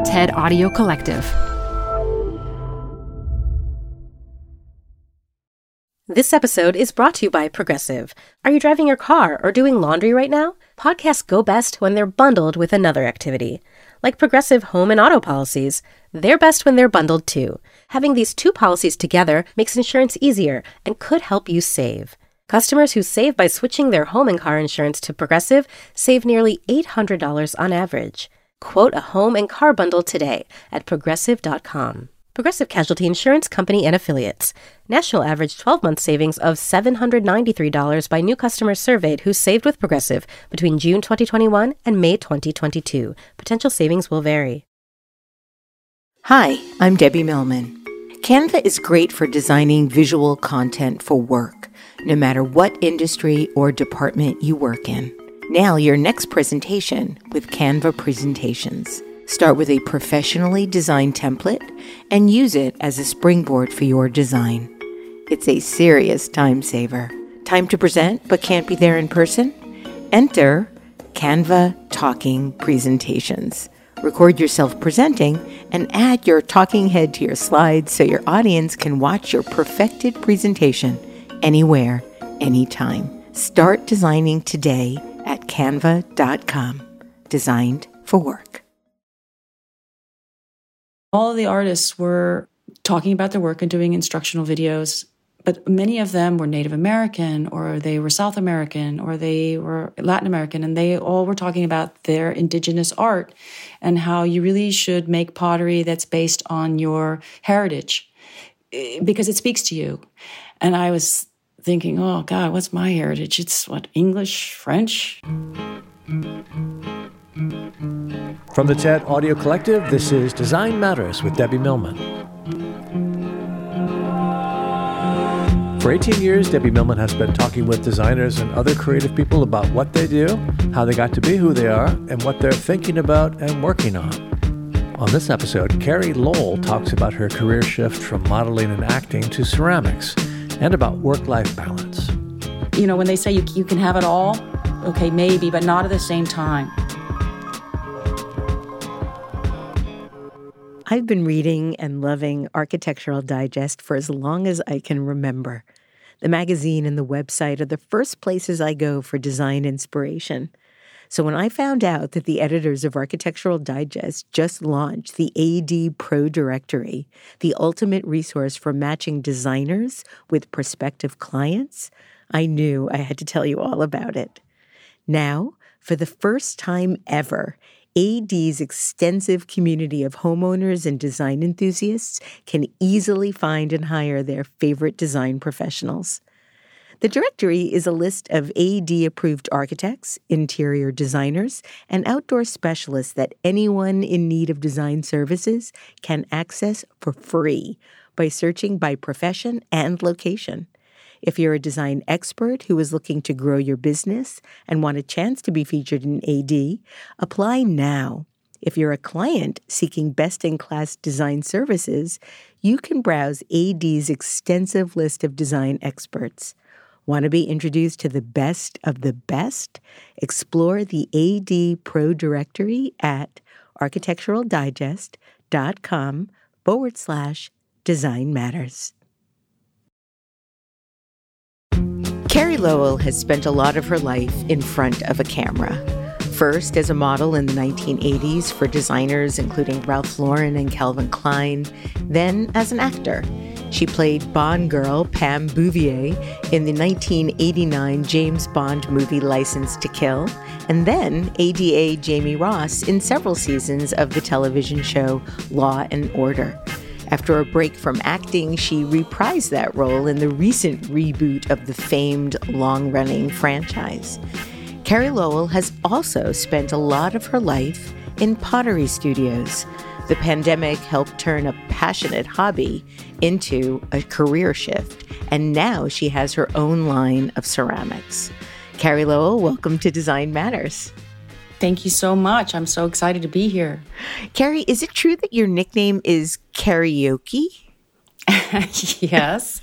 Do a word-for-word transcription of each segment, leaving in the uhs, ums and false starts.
TED Audio Collective. This episode is brought to you by Progressive. Are you driving your car or doing laundry right now? Podcasts go best when they're bundled with another activity. Like Progressive home and auto policies, they're best when they're bundled too. Having these two policies together makes insurance easier and could help you save. Customers who save by switching their home and car insurance to Progressive save nearly eight hundred dollars on average. Quote a home and car bundle today at progressive dot com. Progressive Casualty Insurance Company and Affiliates. National average twelve-month savings of seven hundred ninety-three dollars by new customers surveyed who saved with Progressive between June twenty twenty-one and May twenty twenty-two. Potential savings will vary. Hi, I'm Debbie Millman. Canva is great for designing visual content for work, no matter what industry or department you work in. Nail your next presentation with Canva Presentations. Start with a professionally designed template and use it as a springboard for your design. It's a serious time saver. Time to present but can't be there in person? Enter Canva Talking Presentations. Record yourself presenting and add your talking head to your slides so your audience can watch your perfected presentation anywhere, anytime. Start designing today at canva dot com. Designed for work. All of the artists were talking about their work and doing instructional videos, but many of them were Native American, or they were South American, or they were Latin American, and they all were talking about their indigenous art and how you really should make pottery that's based on your heritage because it speaks to you. And I was thinking, oh God, what's my heritage? It's what, English, French? From the TED Audio Collective, this is Design Matters with Debbie Millman. For eighteen years, Debbie Millman has been talking with designers and other creative people about what they do, how they got to be who they are, and what they're thinking about and working on. On this episode, Carrie Lowell talks about her career shift from modeling and acting to ceramics, and about work-life balance. You know, when they say you, you can have it all, okay, maybe, but not at the same time. I've been reading and loving Architectural Digest for as long as I can remember. The magazine and the website are the first places I go for design inspiration. So when I found out that the editors of Architectural Digest just launched the A D Pro Directory, the ultimate resource for matching designers with prospective clients, I knew I had to tell you all about it. Now, for the first time ever, A D's extensive community of homeowners and design enthusiasts can easily find and hire their favorite design professionals. The directory is a list of A D-approved architects, interior designers, and outdoor specialists that anyone in need of design services can access for free by searching by profession and location. If you're a design expert who is looking to grow your business and want a chance to be featured in A D, apply now. If you're a client seeking best-in-class design services, you can browse A D's extensive list of design experts. Want to be introduced to the best of the best? Explore the A D Pro Directory at architecturaldigest.com forward slash design matters. Carrie Lowell has spent a lot of her life in front of a camera. First as a model in the nineteen eighties for designers including Ralph Lauren and Calvin Klein, then as an actor. She played Bond girl Pam Bouvier in the nineteen eighty-nine James Bond movie License to Kill, and then A D A Jamie Ross in several seasons of the television show Law and Order. After a break from acting, she reprised that role in the recent reboot of the famed long-running franchise. Carrie Lowell has also spent a lot of her life in pottery studios. The pandemic helped turn a passionate hobby into a career shift, and now she has her own line of ceramics. Carrie Lowell, welcome to Design Matters. Thank you so much. I'm so excited to be here. Carrie, is it true that your nickname is karaoke? Yes.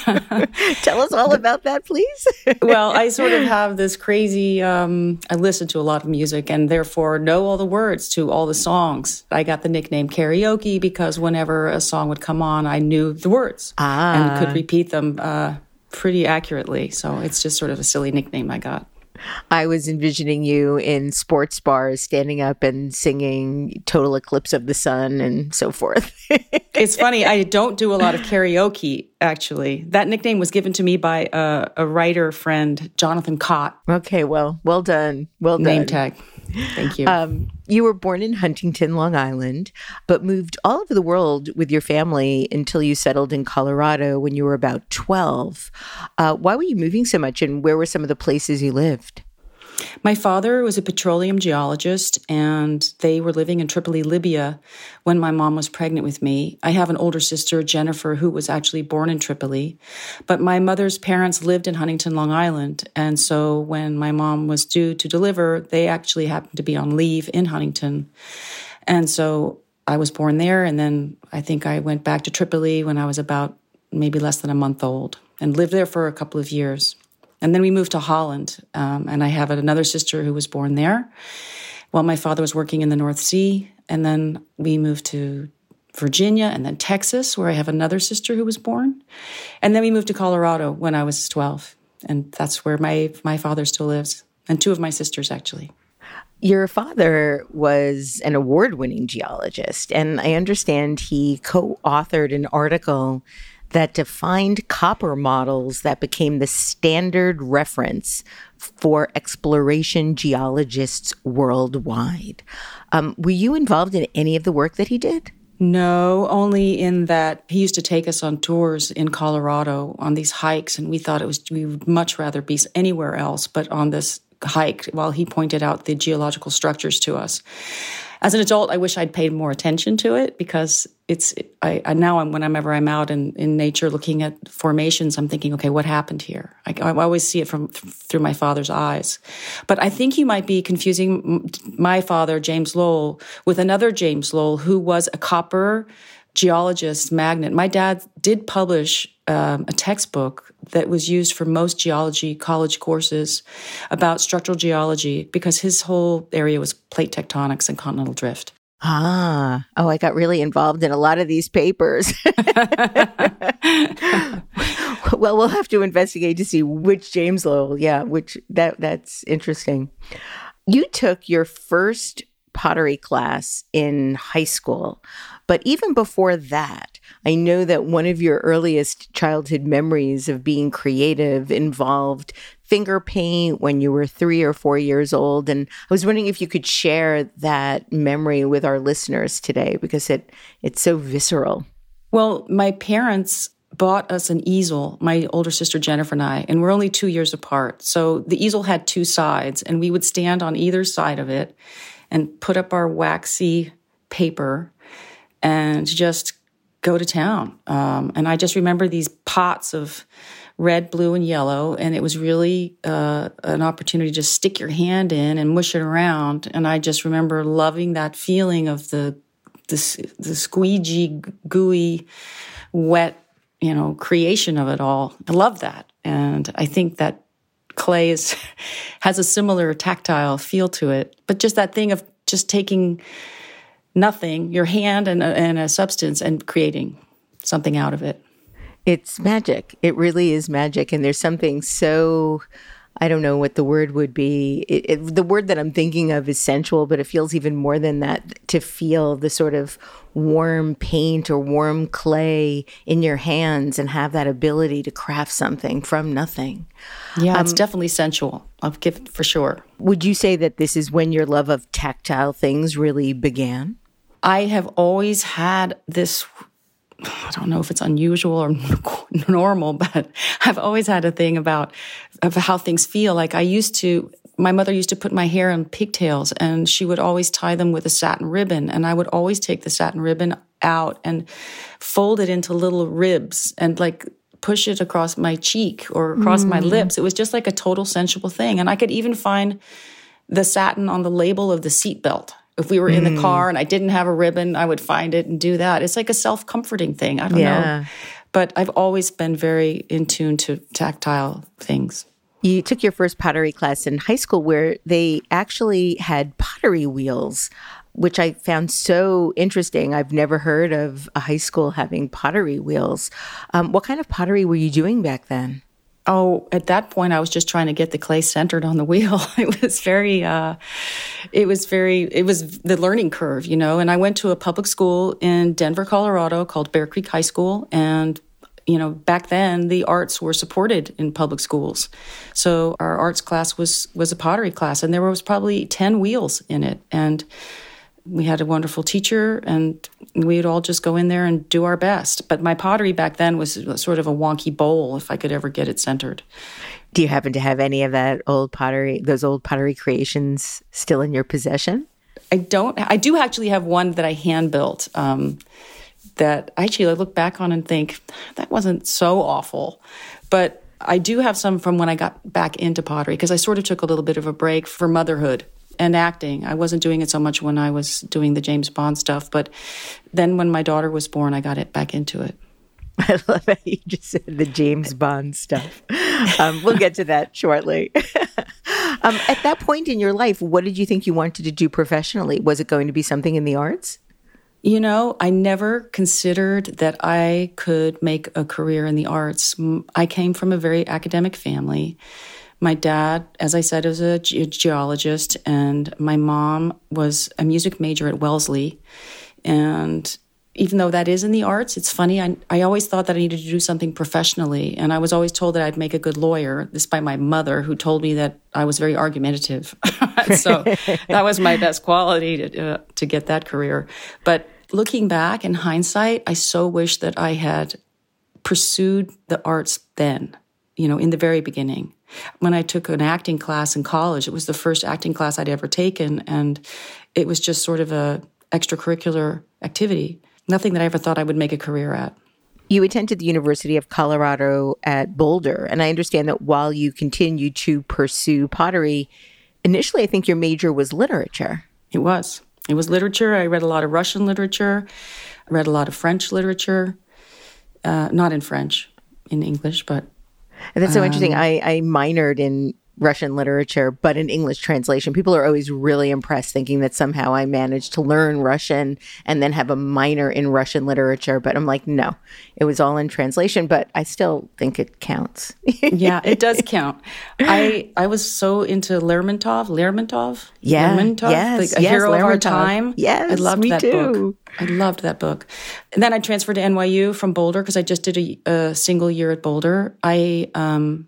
Tell us all about that, please. Well, I sort of have this crazy, um, I listen to a lot of music and therefore know all the words to all the songs. I got the nickname karaoke because whenever a song would come on, I knew the words ah. and could repeat them uh, pretty accurately. So it's just sort of a silly nickname I got. I was envisioning you in sports bars standing up and singing Total Eclipse of the Sun and so forth. It's funny. I don't do a lot of karaoke, actually. That nickname was given to me by a, a writer friend, Jonathan Cott. Okay, well, well done. Well done. Name tag. Thank you. Um, you were born in Huntington, Long Island, but moved all over the world with your family until you settled in Colorado when you were about twelve. Uh, why were you moving so much, and where were some of the places you lived? My father was a petroleum geologist, and they were living in Tripoli, Libya, when my mom was pregnant with me. I have an older sister, Jennifer, who was actually born in Tripoli. But my mother's parents lived in Huntington, Long Island. And so when my mom was due to deliver, they actually happened to be on leave in Huntington. And so I was born there, and then I think I went back to Tripoli when I was about maybe less than a month old and lived there for a couple of years. And then we moved to Holland, um, and I have another sister who was born there while my father was working in the North Sea. And then we moved to Virginia and then Texas, where I have another sister who was born. And then we moved to Colorado when I was twelve. And that's where my, my father still lives, and two of my sisters, actually. Your father was an award-winning geologist, and I understand he co-authored an article that defined copper models that became the standard reference for exploration geologists worldwide. Um, were you involved in any of the work that he did? No, only in that he used to take us on tours in Colorado on these hikes, and we thought it was we would much rather be anywhere else but on this hike while he pointed out the geological structures to us. As an adult, I wish I'd paid more attention to it because it's I, I now I'm, whenever I'm out in, in nature looking at formations, I'm thinking, okay, what happened here? I, I always see it from through my father's eyes. But I think you might be confusing my father, James Lowell, with another James Lowell who was a copper geologist magnet. My dad did publish um, a textbook that was used for most geology college courses about structural geology because his whole area was plate tectonics and continental drift. Ah, oh, I got really involved in a lot of these papers. Well, we'll have to investigate to see which James Lowell. Yeah, which that that's interesting. You took your first pottery class in high school. But even before that, I know that one of your earliest childhood memories of being creative involved finger paint when you were three or four years old. And I was wondering if you could share that memory with our listeners today, because it it's so visceral. Well, my parents bought us an easel, my older sister Jennifer and I, and we're only two years apart. So the easel had two sides, and we would stand on either side of it and put up our waxy paper and just go to town. Um, and I just remember these pots of red, blue, and yellow, and it was really uh, an opportunity to stick your hand in and mush it around. And I just remember loving that feeling of the the, the squeegee, gooey, wet, you know, creation of it all. I love that. And I think that clay is has a similar tactile feel to it. But just that thing of just taking nothing, your hand and a, and a substance, and creating something out of it. It's magic. It really is magic. And there's something so, I don't know what the word would be. It, it, the word that I'm thinking of is sensual, but it feels even more than that to feel the sort of warm paint or warm clay in your hands and have that ability to craft something from nothing. Yeah, um, it's definitely sensual. I'll give it for sure. Would you say that this is when your love of tactile things really began? I have always had this, I don't know if it's unusual or normal, but I've always had a thing about of how things feel. Like I used to, my mother used to put my hair in pigtails, and she would always tie them with a satin ribbon. And I would always take the satin ribbon out and fold it into little ribs and like push it across my cheek or across mm. my lips. It was just like a total sensual thing. And I could even find the satin on the label of the seatbelt. If we were in the car and I didn't have a ribbon, I would find it and do that. It's like a self-comforting thing. I don't yeah. know. But I've always been very in tune to tactile things. You took your first pottery class in high school where they actually had pottery wheels, which I found so interesting. I've never heard of a high school having pottery wheels. Um, what kind of pottery were you doing back then? Oh, at that point, I was just trying to get the clay centered on the wheel. It was very, uh, it was very, it was the learning curve, you know. And I went to a public school in Denver, Colorado called Bear Creek High School. And, you know, back then the arts were supported in public schools. So our arts class was, was a pottery class, and there was probably ten wheels in it. And we had a wonderful teacher, and we'd all just go in there and do our best. But my pottery back then was sort of a wonky bowl, if I could ever get it centered. Do you happen to have any of that old pottery, those old pottery creations still in your possession? I don't. I do actually have one that I hand built um, that actually I look back on and think, that wasn't so awful. But I do have some from when I got back into pottery, because I sort of took a little bit of a break for motherhood and acting. I wasn't doing it so much when I was doing the James Bond stuff, but then when my daughter was born, I got it back into it. I love how you just said the James Bond stuff. Um, we'll get to that shortly. um, at that point in your life, what did you think you wanted to do professionally? Was it going to be something in the arts? You know, I never considered that I could make a career in the arts. I came from a very academic family. My dad, as I said, was a ge- geologist, and my mom was a music major at Wellesley. And even though that is in the arts, it's funny, I, I always thought that I needed to do something professionally. And I was always told that I'd make a good lawyer, this by my mother, who told me that I was very argumentative. So that was my best quality to, uh, to get that career. But looking back in hindsight, I so wish that I had pursued the arts then, you know, in the very beginning. When I took an acting class in college, it was the first acting class I'd ever taken, and it was just sort of a extracurricular activity. Nothing that I ever thought I would make a career at. You attended the University of Colorado at Boulder, and I understand that while you continued to pursue pottery, initially I think your major was literature. It was. It was literature. I read a lot of Russian literature. I read a lot of French literature. Uh, not in French, in English, but... And that's so um, interesting. I, I minored in Russian literature, but in English translation. People are always really impressed, thinking that somehow I managed to learn Russian and then have a minor in Russian literature. But I'm like, no, it was all in translation, but I still think it counts. Yeah, it does count. I I was so into Lermontov. Lermontov? Yeah, Lermontov, yes, like a yes, hero Lermontov. of our time. Yes, I loved me that too. book. I loved that book. And then I transferred to N Y U from Boulder because I just did a, a single year at Boulder. I um.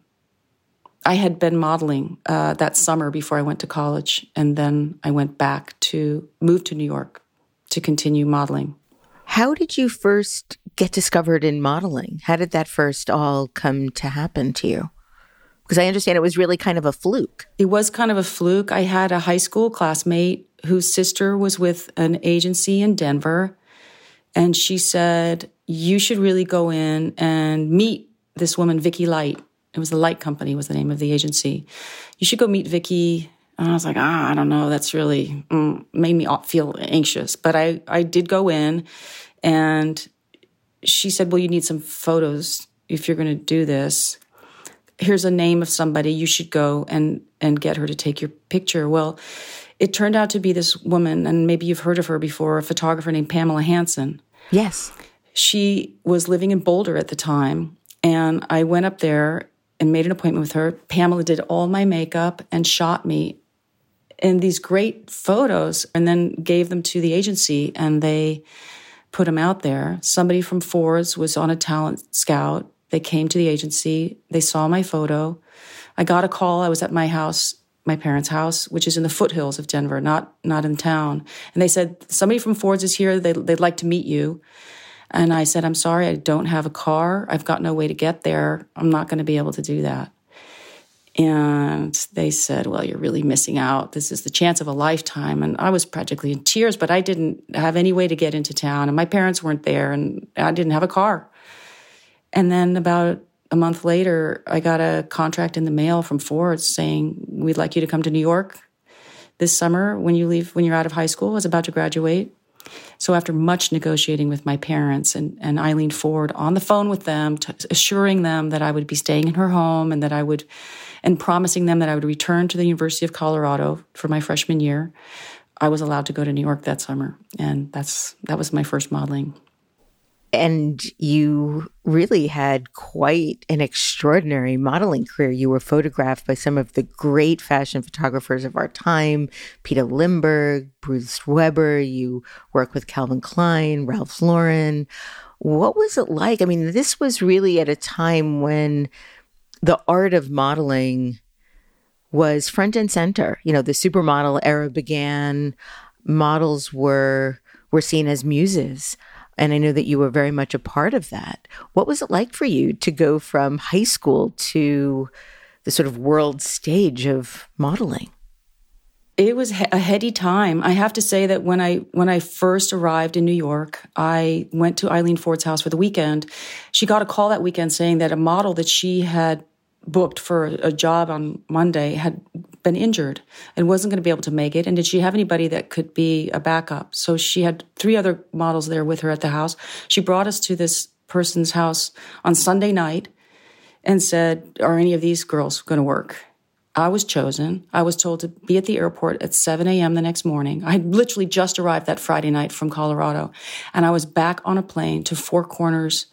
I had been modeling uh, that summer before I went to college, and then I went back to move to New York to continue modeling. How did you first get discovered in modeling? How did that first all come to happen to you? Because I understand it was really kind of a fluke. It was kind of a fluke. I had a high school classmate whose sister was with an agency in Denver, and she said, you should really go in and meet this woman, Vicki Light. It was the Light Company was the name of the agency. You should go meet Vicki. And I was like, ah, I don't know. That's really mm, made me feel anxious. But I, I did go in, and she said, well, you need some photos if you're going to do this. Here's a name of somebody. You should go and, and get her to take your picture. Well, it turned out to be this woman, and maybe you've heard of her before, a photographer named Pamela Hansen. Yes. She was living in Boulder at the time, and I went up there and made an appointment with her. Pamela did all my makeup and shot me in these great photos, and then gave them to the agency, and they put them out there. Somebody from Ford's was on a talent scout. They came to the agency. They saw my photo. I got a call. I was at my house, my parents' house, which is in the foothills of Denver, not not in town. And they said, somebody from Ford's is here. They, they'd like to meet you. And I said, I'm sorry, I don't have a car. I've got no way to get there. I'm not going to be able to do that. And they said, well, you're really missing out. This is the chance of a lifetime. And I was practically in tears, but I didn't have any way to get into town. And my parents weren't there, and I didn't have a car. And then about a month later, I got a contract in the mail from Ford saying, we'd like you to come to New York this summer when you leave, when you're out of high school. I was about to graduate. So after much negotiating with my parents, and, and I leaned forward on the phone with them, to, assuring them that I would be staying in her home and that I would, and promising them that I would return to the University of Colorado for my freshman year, I was allowed to go to New York that summer. And that's that was my first modeling. And you really had quite an extraordinary modeling career. You were photographed by some of the great fashion photographers of our time, Peter Lindbergh, Bruce Weber. You worked with Calvin Klein, Ralph Lauren. What was it like? I mean, this was really at a time when the art of modeling was front and center. You know, the supermodel era began. Models were were seen as muses. And I know that you were very much a part of that. What was it like for you to go from high school to the sort of world stage of modeling? It was a heady time. I have to say that when I when I first arrived in New York, I went to Eileen Ford's house for the weekend. She got a call that weekend saying that a model that she had booked for a job on Monday had been injured and wasn't going to be able to make it. And did she have anybody that could be a backup? So she had three other models there with her at the house. She brought us to this person's house on Sunday night and said, are any of these girls going to work? I was chosen. I was told to be at the airport at seven a.m. the next morning. I had literally just arrived that Friday night from Colorado. And I was back on a plane to Four Corners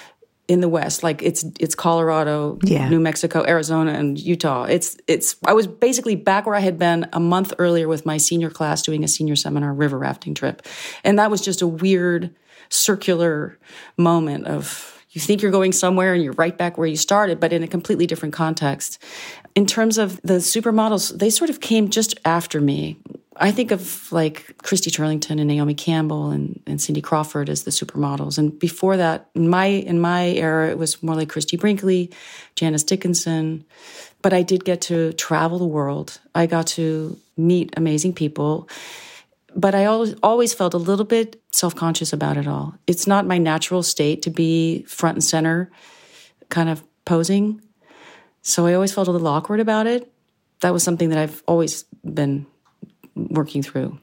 in the West, like it's it's Colorado, yeah. New Mexico, Arizona, and Utah. It's it's. I was basically back where I had been a month earlier with my senior class doing a senior seminar river rafting trip, and that was just a weird circular moment of you think you're going somewhere and you're right back where you started, but in a completely different context. In terms of the supermodels, they sort of came just after me. I think of like Christy Turlington and Naomi Campbell and, and Cindy Crawford as the supermodels. And before that, in my in my era, it was more like Christy Brinkley, Janice Dickinson. But I did get to travel the world. I got to meet amazing people. But I always, always felt a little bit self-conscious about it all. It's not my natural state to be front and center kind of posing. So I always felt a little awkward about it. That was something that I've always been working through.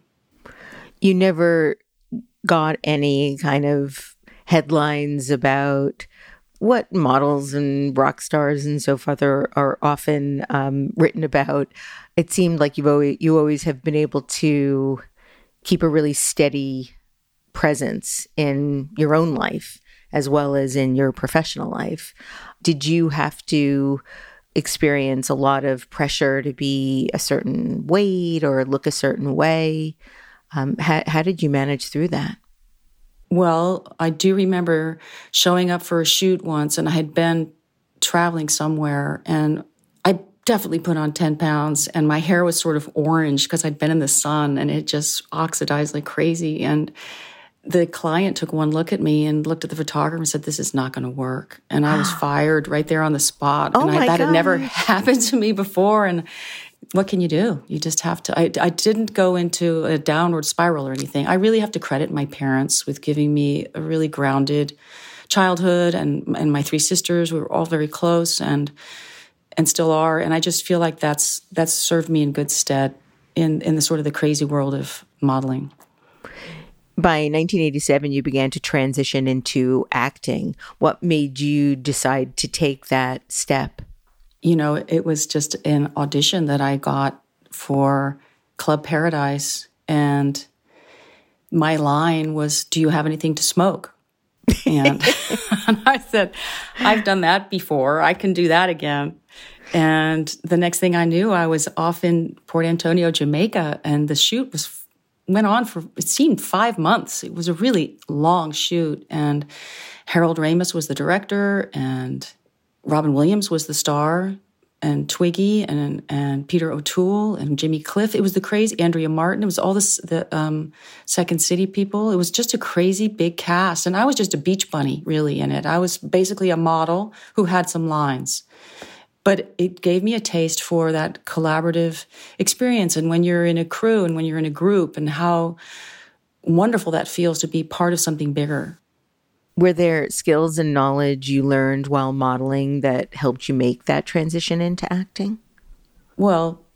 You never got any kind of headlines about what models and rock stars and so forth are, are often um, written about. It seemed like you've always, you always have been able to keep a really steady presence in your own life as well as in your professional life. Did you have to experience a lot of pressure to be a certain weight or look a certain way? Um, how, how did you manage through that? Well, I do remember showing up for a shoot once, and I had been traveling somewhere, and I definitely put on ten pounds, and my hair was sort of orange because I'd been in the sun, and it just oxidized like crazy. And the client took one look at me and looked at the photographer and said, this is not going to work. And I was fired right there on the spot. Oh and I, my that gosh. had never happened to me before. And what can you do? You just have to. I, I didn't go into a downward spiral or anything. I really have to credit my parents with giving me a really grounded childhood. And, and my three sisters, we were all very close and and still are. And I just feel like that's that's served me in good stead in, in the sort of the crazy world of modeling. By nineteen eighty-seven, you began to transition into acting. What made you decide to take that step? You know, it was just an audition that I got for Club Paradise. And my line was, do you have anything to smoke? And, and I said, I've done that before. I can do that again. And the next thing I knew, I was off in Port Antonio, Jamaica, and the shoot was went on for, it seemed five months. It was a really long shoot. And Harold Ramis was the director, and Robin Williams was the star, and Twiggy, and and Peter O'Toole, and Jimmy Cliff. It was the crazy, Andrea Martin. It was all this, the um, Second City people. It was just a crazy big cast. And I was just a beach bunny, really, in it. I was basically a model who had some lines. But it gave me a taste for that collaborative experience. And when you're in a crew and when you're in a group, and how wonderful that feels to be part of something bigger. Were there skills and knowledge you learned while modeling that helped you make that transition into acting? Well,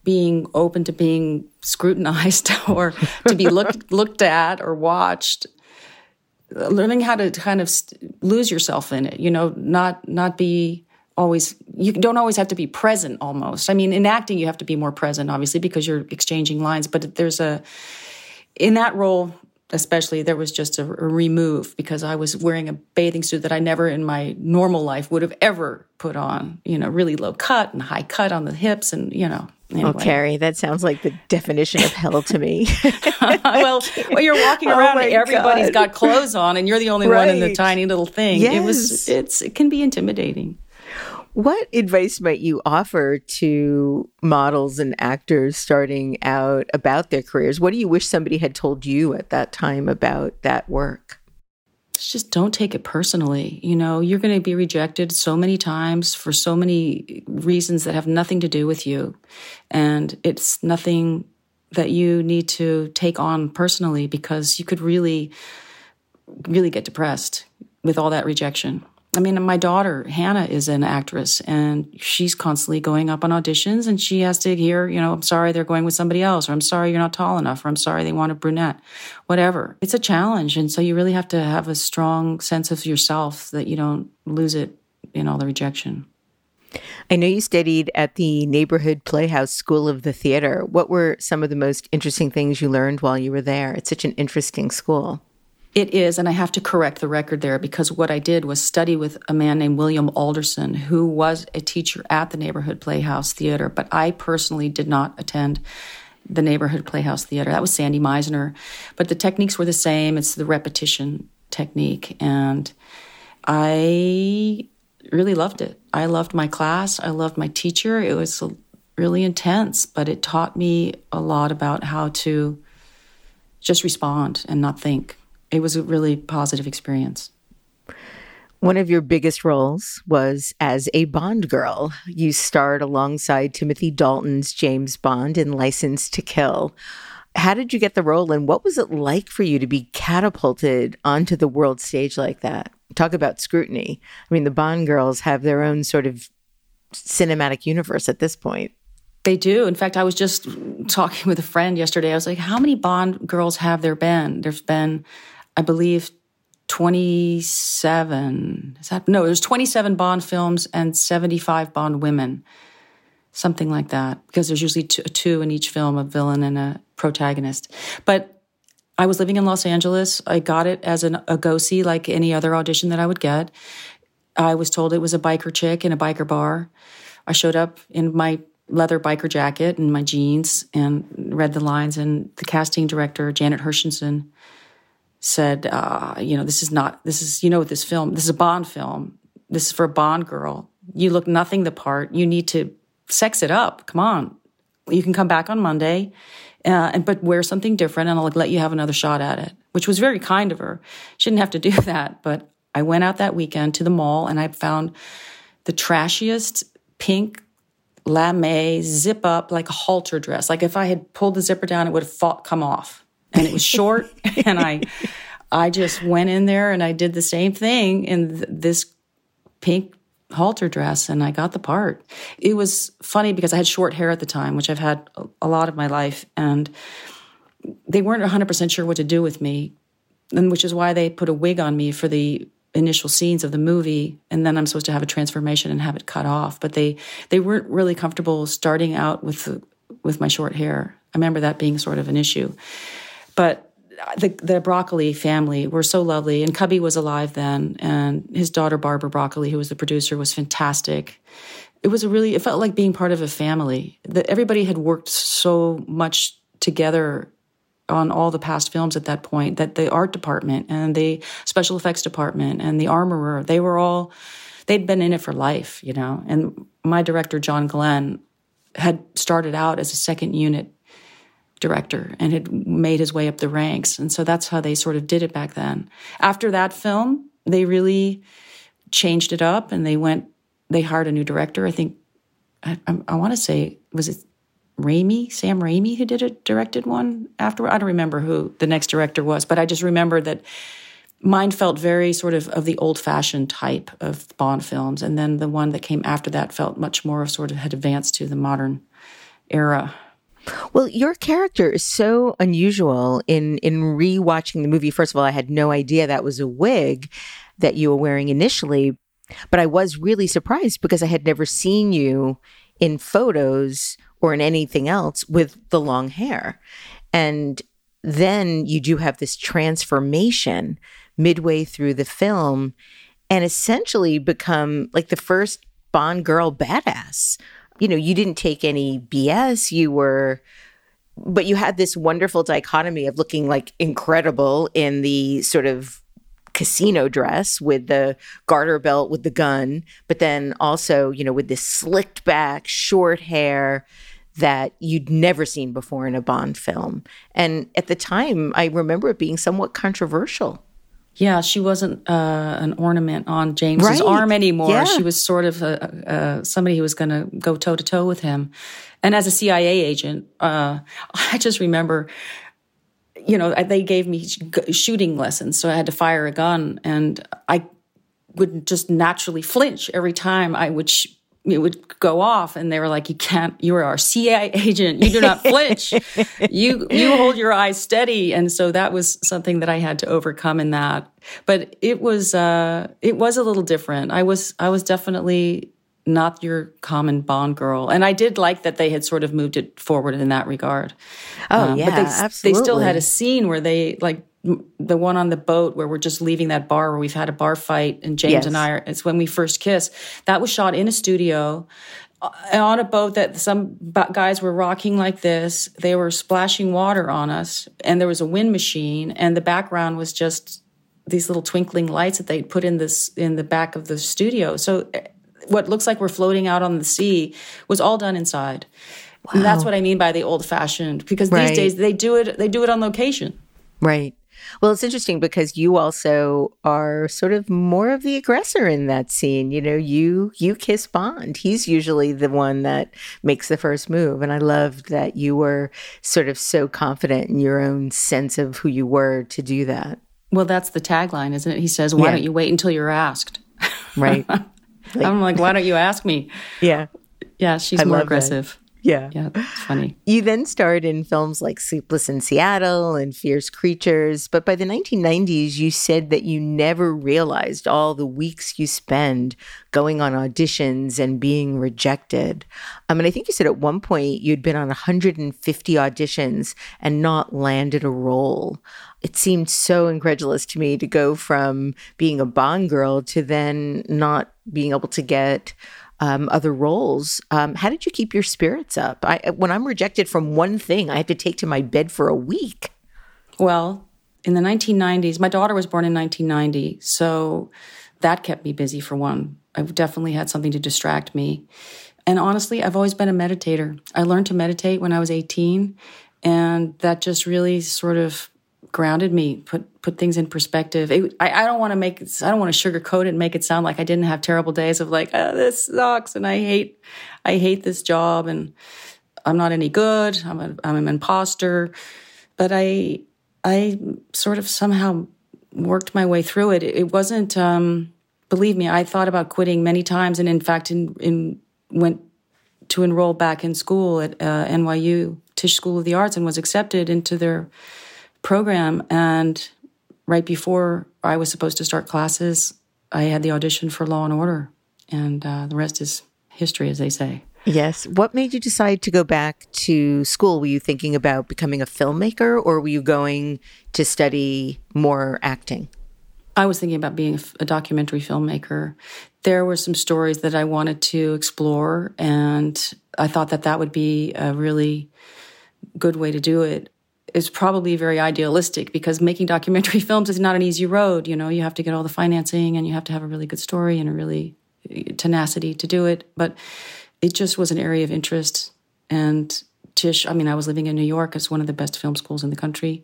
being open to being scrutinized or to be looked looked at or watched. Learning how to kind of lose yourself in it, you know, not not be always, you don't always have to be present almost. I mean, in acting, you have to be more present, obviously, because you're exchanging lines. But there's a, in that role, especially, there was just a, a remove because I was wearing a bathing suit that I never in my normal life would have ever put on, you know, really low cut and high cut on the hips and, you know. Anyway. Oh, Carrie, that sounds like the definition of hell to me. well, well, you're walking around oh and everybody's God. got clothes on and you're the only right. one in the tiny little thing. Yes. It was, it's, it can be intimidating. What advice might you offer to models and actors starting out about their careers? What do you wish somebody had told you at that time about that work? Just don't take it personally. You know, you're going to be rejected so many times for so many reasons that have nothing to do with you. And it's nothing that you need to take on personally because you could really, really get depressed with all that rejection. I mean, my daughter, Hannah, is an actress, and she's constantly going up on auditions, and she has to hear, you know, I'm sorry they're going with somebody else, or I'm sorry you're not tall enough, or I'm sorry they want a brunette, whatever. It's a challenge, and so you really have to have a strong sense of yourself that you don't lose it in all the rejection. I know you studied at the Neighborhood Playhouse School of the Theater. What were some of the most interesting things you learned while you were there? It's such an interesting school. It is, and I have to correct the record there because what I did was study with a man named William Alderson, who was a teacher at the Neighborhood Playhouse Theater, but I personally did not attend the Neighborhood Playhouse Theater. That was Sandy Meisner. But the techniques were the same. It's the repetition technique, and I really loved it. I loved my class. I loved my teacher. It was really intense, but it taught me a lot about how to just respond and not think. It was a really positive experience. One of your biggest roles was as a Bond girl. You starred alongside Timothy Dalton's James Bond in License to Kill. How did you get the role, and what was it like for you to be catapulted onto the world stage like that? Talk about scrutiny. I mean, the Bond girls have their own sort of cinematic universe at this point. They do. In fact, I was just talking with a friend yesterday. I was like, how many Bond girls have there been? There's been, I believe, twenty-seven. Is that? No, there's twenty-seven Bond films and seventy-five Bond women. Something like that. Because there's usually two, two in each film, a villain and a protagonist. But I was living in Los Angeles. I got it as an, a go-see like any other audition that I would get. I was told it was a biker chick in a biker bar. I showed up in my leather biker jacket and my jeans and read the lines, and the casting director, Janet Hershenson, said, uh, you know, this is not, this is, you know, this film, this is a Bond film. This is for a Bond girl. You look nothing the part. You need to sex it up. Come on. You can come back on Monday, uh, and but wear something different, and I'll let you have another shot at it, which was very kind of her. She didn't have to do that, but I went out that weekend to the mall, and I found the trashiest pink lame zip up, like a halter dress. Like if I had pulled the zipper down, it would have fought, come off. And it was short. and I I just went in there and I did the same thing in th- this pink halter dress, and I got the part. It was funny because I had short hair at the time, which I've had a, a lot of my life. And they weren't one hundred percent sure what to do with me, and which is why they put a wig on me for the initial scenes of the movie, and then I'm supposed to have a transformation and have it cut off. But they they weren't really comfortable starting out with the, with my short hair. I remember that being sort of an issue. But the the Broccoli family were so lovely, and Cubby was alive then, and his daughter Barbara Broccoli, who was the producer, was fantastic. It was a really, it felt like being part of a family. That everybody had worked so much together on all the past films at that point, that the art department and the special effects department and the armorer, they were all, they'd been in it for life, you know. And my director, John Glenn, had started out as a second unit director and had made his way up the ranks. And so that's how they sort of did it back then. After that film, they really changed it up, and they went, they hired a new director. I think, I, I, I want to say, was it Raimi, Sam Raimi, who did it, directed one after? I don't remember who the next director was, but I just remember that mine felt very sort of of the old-fashioned type of Bond films. And then the one that came after that felt much more of sort of had advanced to the modern era. Well, your character is so unusual in, in rewatching the movie. First of all, I had no idea that was a wig that you were wearing initially, but I was really surprised because I had never seen you in photos or in anything else with the long hair. And then you do have this transformation midway through the film and essentially become like the first Bond girl badass. You know, you didn't take any B S, you were, but you had this wonderful dichotomy of looking like incredible in the sort of casino dress with the garter belt with the gun, but then also, you know, with this slicked back, short hair that you'd never seen before in a Bond film. And at the time, I remember it being somewhat controversial. Yeah, she wasn't uh, an ornament on James's right. arm anymore. Yeah. She was sort of a, a, somebody who was going to go toe-to-toe with him. And as a C I A agent, uh, I just remember, you know, they gave me shooting lessons, so I had to fire a gun. And I would just naturally flinch every time I would sh- it would go off, and they were like, you can't, you are our C I A agent. You do not flinch. you, you hold your eyes steady. And so that was something that I had to overcome in that. But it was, uh, it was a little different. I was, I was definitely not your common Bond girl. And I did like that they had sort of moved it forward in that regard. Oh, um, yeah, but they, absolutely. They still had a scene where they, like, the one on the boat where we're just leaving that bar where we've had a bar fight and James yes. and I are, it's when we first kiss. That was shot in a studio on a boat that some guys were rocking like this. They were splashing water on us, and there was a wind machine, and the background was just these little twinkling lights that they'd put in this, in the back of the studio. So what looks like we're floating out on the sea was all done inside. Wow. And that's what I mean by the old fashioned, because right. these days they do it, they do it on location. Right. Well, it's interesting because you also are sort of more of the aggressor in that scene. You know, you you kiss Bond. He's usually the one that makes the first move. And I loved that you were sort of so confident in your own sense of who you were to do that. Well, that's the tagline, isn't it? He says, why yeah. don't you wait until you're asked? Right. Like, I'm like, why don't you ask me? Yeah. Yeah, she's I more love aggressive. That. Yeah. Yeah, it's funny. You then starred in films like Sleepless in Seattle and Fierce Creatures, but by the nineteen nineties, you said that you never realized all the weeks you spend going on auditions and being rejected. I mean, I think you said at one point you'd been on one hundred fifty auditions and not landed a role. It seemed so incredulous to me to go from being a Bond girl to then not being able to get Um, other roles. Um, how did you keep your spirits up? I, when I'm rejected from one thing, I have to take to my bed for a week. Well, in the nineteen nineties, my daughter was born in nineteen ninety, so that kept me busy for one. I definitely had something to distract me. And honestly, I've always been a meditator. I learned to meditate when I was eighteen, and that just really sort of grounded me, put put things in perspective. It, I, I don't want to make it, I don't want to sugarcoat it and make it sound like I didn't have terrible days of like, oh, this sucks, and I hate, I hate this job, and I'm not any good. I'm a, I'm an imposter. But I, I sort of somehow worked my way through it. It, it wasn't, um, believe me, I thought about quitting many times, and in fact, in, in went to enroll back in school at uh, N Y U Tisch School of the Arts and was accepted into their program. And right before I was supposed to start classes, I had the audition for Law and Order, and uh, the rest is history, as they say. Yes. What made you decide to go back to school? Were you thinking about becoming a filmmaker, or were you going to study more acting? I was thinking about being a, a documentary filmmaker. There were some stories that I wanted to explore, and I thought that that would be a really good way to do it. Is probably very idealistic, because making documentary films is not an easy road. You know, you have to get all the financing, and you have to have a really good story and a really tenacity to do it. But it just was an area of interest. And Tisch, I mean, I was living in New York. It's one of the best film schools in the country.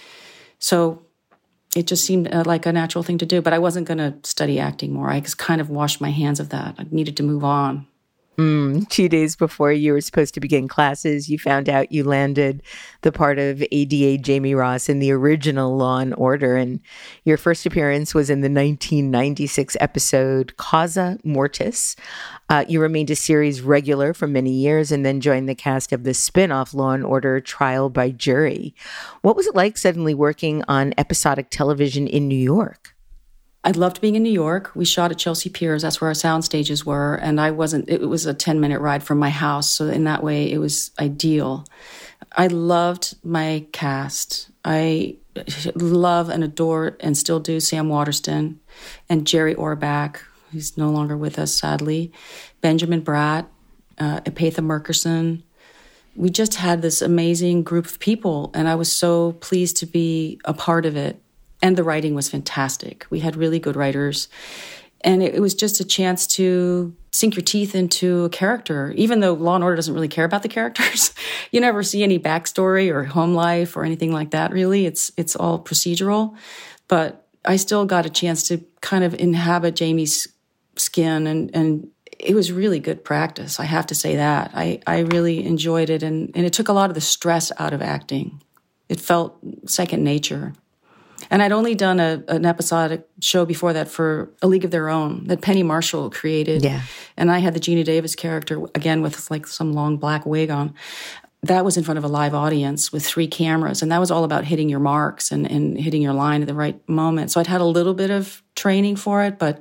So it just seemed uh, like a natural thing to do. But I wasn't going to study acting more. I just kind of washed my hands of that. I needed to move on. Mm, two days before you were supposed to begin classes, you found out you landed the part of A D A Jamie Ross in the original Law and Order. And your first appearance was in the nineteen ninety-six episode Causa Mortis. Uh, you remained a series regular for many years and then joined the cast of the spin-off Law and Order Trial by Jury. What was it like suddenly working on episodic television in New York? I loved being in New York. We shot at Chelsea Piers. That's where our sound stages were. And I wasn't, it was a ten minute ride from my house. So in that way, it was ideal. I loved my cast. I love and adore and still do Sam Waterston and Jerry Orbach, who's no longer with us, sadly. Benjamin Bratt, uh, Epatha Murkerson. We just had this amazing group of people. And I was so pleased to be a part of it. And the writing was fantastic. We had really good writers. And it, it was just a chance to sink your teeth into a character. Even though Law and Order doesn't really care about the characters, you never see any backstory or home life or anything like that, really. It's it's all procedural. But I still got a chance to kind of inhabit Jamie's skin. And, and it was really good practice. I have to say that. I, I really enjoyed it. And, and it took a lot of the stress out of acting. It felt second nature. And I'd only done a, an episodic show before that for A League of Their Own that Penny Marshall created. Yeah. And I had the Gina Davis character, again, with like some long black wig on. That was in front of a live audience with three cameras. And that was all about hitting your marks and, and hitting your line at the right moment. So I'd had a little bit of training for it, but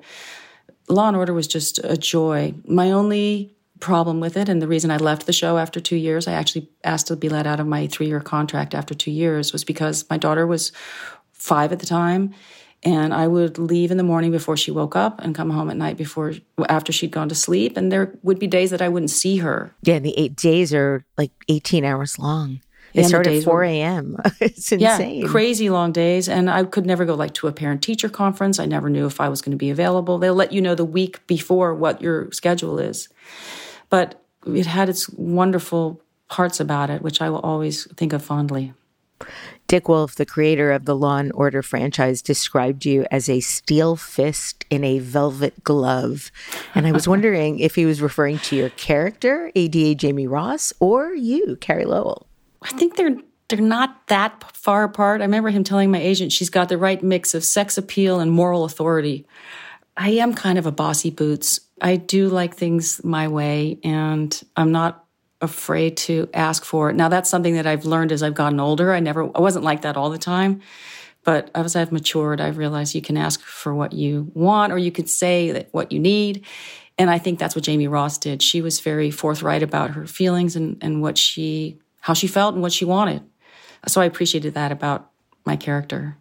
Law and Order was just a joy. My only problem with it, and the reason I left the show after two years, I actually asked to be let out of my three-year contract after two years, was because my daughter was five at the time, and I would leave in the morning before she woke up and come home at night before after she'd gone to sleep, and there would be days that I wouldn't see her. Yeah, the eight days are like eighteen hours long. They yeah, start the at four a.m. It's insane. Yeah, crazy long days, and I could never go like to a parent-teacher conference. I never knew if I was going to be available. They'll let you know the week before what your schedule is. But it had its wonderful parts about it, which I will always think of fondly. Dick Wolf, the creator of the Law and Order franchise, described you as a steel fist in a velvet glove. And I was wondering if he was referring to your character, A D A Jamie Ross, or you, Carey Lowell. I think they're they're not that far apart. I remember him telling my agent she's got the right mix of sex appeal and moral authority. I am kind of a bossy boots. I do like things my way, and I'm not afraid to ask for it. Now, that's something that I've learned as I've gotten older. I never, I wasn't like that all the time, but as I've matured, I've realized you can ask for what you want, or you could say that what you need. And I think that's what Jamie Ross did. She was very forthright about her feelings and, and what she, how she felt and what she wanted. So I appreciated that about my character.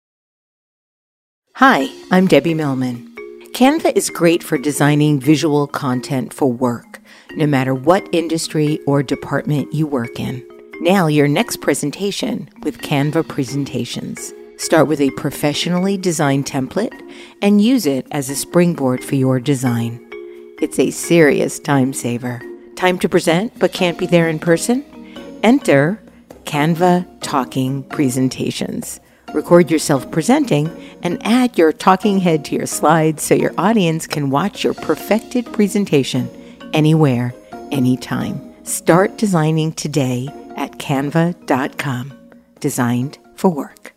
Hi, I'm Debbie Millman. Canva is great for designing visual content for work, no matter what industry or department you work in. Nail your next presentation with Canva Presentations. Start with a professionally designed template and use it as a springboard for your design. It's a serious time saver. Time to present but can't be there in person? Enter Canva Talking Presentations. Record yourself presenting and add your talking head to your slides so your audience can watch your perfected presentation anywhere, anytime. Start designing today at canva dot com. Designed for work.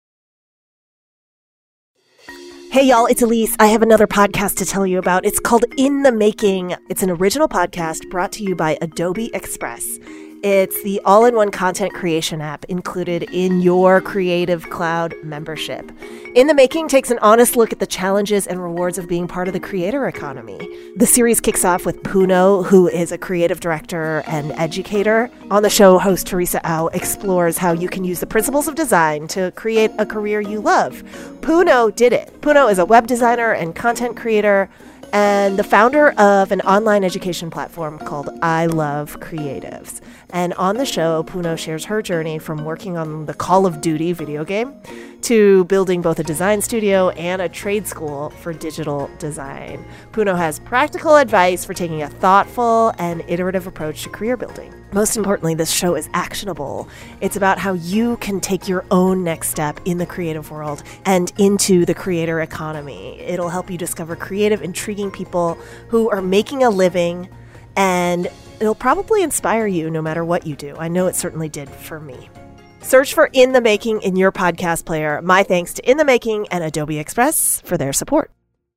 Hey y'all, it's Elise. I have another podcast to tell you about. It's called In the Making. It's an original podcast brought to you by Adobe Express. It's the all-in-one content creation app included in your Creative Cloud membership. In the Making takes an honest look at the challenges and rewards of being part of the creator economy. The series kicks off with Puno, who is a creative director and educator. On the show, host Teresa Au explores how you can use the principles of design to create a career you love. Puno did it. Puno is a web designer and content creator and the founder of an online education platform called I Love Creatives. And on the show, Puno shares her journey from working on the Call of Duty video game to building both a design studio and a trade school for digital design. Puno has practical advice for taking a thoughtful and iterative approach to career building. Most importantly, this show is actionable. It's about how you can take your own next step in the creative world and into the creator economy. It'll help you discover creative, intriguing people who are making a living and it'll probably inspire you no matter what you do. I know it certainly did for me. Search for In the Making in your podcast player. My thanks to In the Making and Adobe Express for their support.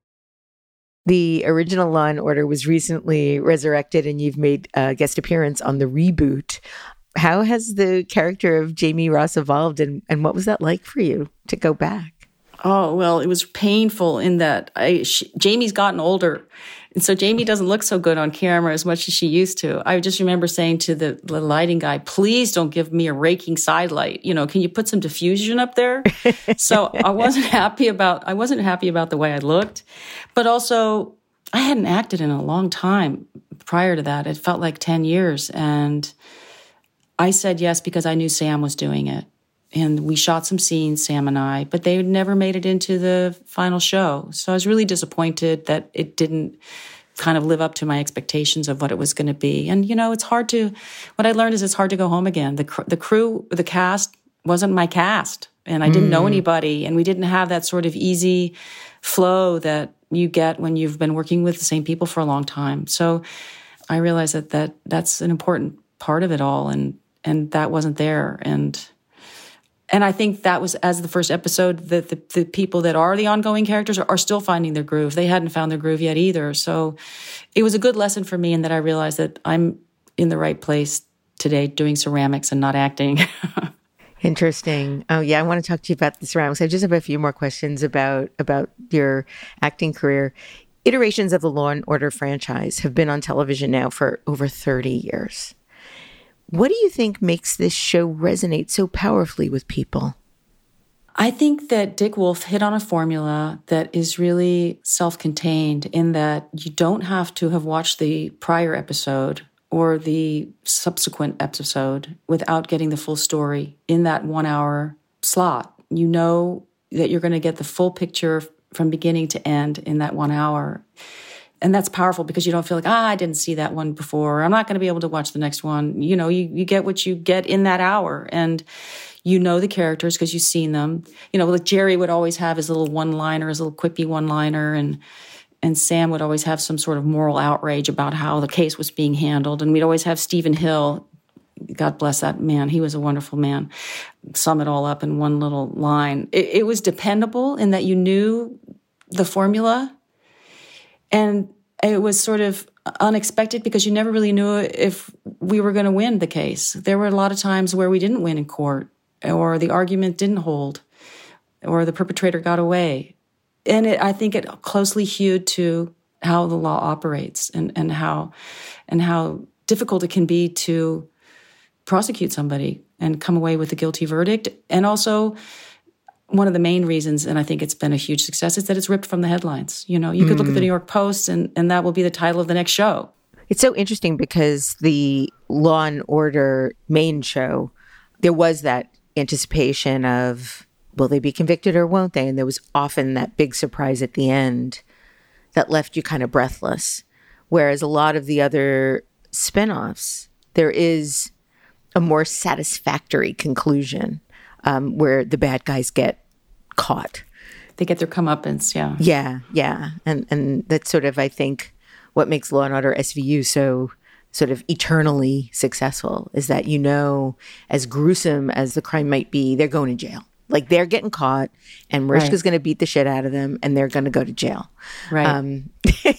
The original Law and Order was recently resurrected, and you've made a guest appearance on the reboot. How has the character of Jamie Ross evolved, and, and what was that like for you to go back? Oh, well, it was painful in that I, she, Jamie's gotten older. And so Jamie doesn't look so good on camera as much as she used to. I just remember saying to the, the lighting guy, please don't give me a raking side light. You know, can you put some diffusion up there? So I wasn't happy about, I wasn't happy about the way I looked, but also I hadn't acted in a long time prior to that. It felt like ten years. And I said yes because I knew Sam was doing it. And we shot some scenes, Sam and I, but they never made it into the final show. So I was really disappointed that it didn't kind of live up to my expectations of what it was going to be. And, you know, it's hard to, what I learned is it's hard to go home again. The, cr- the crew, the cast wasn't my cast, and I didn't mm. know anybody, and we didn't have that sort of easy flow that you get when you've been working with the same people for a long time. So I realized that, that that's an important part of it all, and, and that wasn't there. And And I think that was, as the first episode, that the, the people that are the ongoing characters are, are still finding their groove. They hadn't found their groove yet either. So it was a good lesson for me in that I realized that I'm in the right place today doing ceramics and not acting. Interesting. Oh, yeah, I want to talk to you about the ceramics. I just have a few more questions about, about your acting career. Iterations of the Law and Order franchise have been on television now for over thirty years. What do you think makes this show resonate so powerfully with people? I think that Dick Wolf hit on a formula that is really self-contained in that you don't have to have watched the prior episode or the subsequent episode without getting the full story in that one-hour slot. You know that you're going to get the full picture from beginning to end in that one hour. And that's powerful because you don't feel like, ah, I didn't see that one before. I'm not going to be able to watch the next one. You know, you, you get what you get in that hour. And you know the characters because you've seen them. You know, like Jerry would always have his little one-liner, his little quippy one-liner. And and Sam would always have some sort of moral outrage about how the case was being handled. And we'd always have Stephen Hill. God bless that man. He was a wonderful man. Sum it all up in one little line. It, it was dependable in that you knew the formula. And it was sort of unexpected because you never really knew if we were going to win the case. There were a lot of times where we didn't win in court, or the argument didn't hold, or the perpetrator got away. And it, I think it closely hewed to how the law operates and, and how and how difficult it can be to prosecute somebody and come away with a guilty verdict. And also, one of the main reasons, and I think it's been a huge success, is that it's ripped from the headlines. You know, you could mm. look at the New York Post and, and that will be the title of the next show. It's so interesting because the Law and Order main show, there was that anticipation of, will they be convicted or won't they? And there was often that big surprise at the end that left you kind of breathless. Whereas a lot of the other spinoffs, there is a more satisfactory conclusion. Um, where the bad guys get caught. They get their comeuppance, yeah. Yeah, yeah. And and that's sort of, I think, what makes Law and Order S V U so sort of eternally successful, is that, you know, as gruesome as the crime might be, they're going to jail. Like, they're getting caught, and Mariska's right. going to beat the shit out of them, and they're going to go to jail. Right. Um,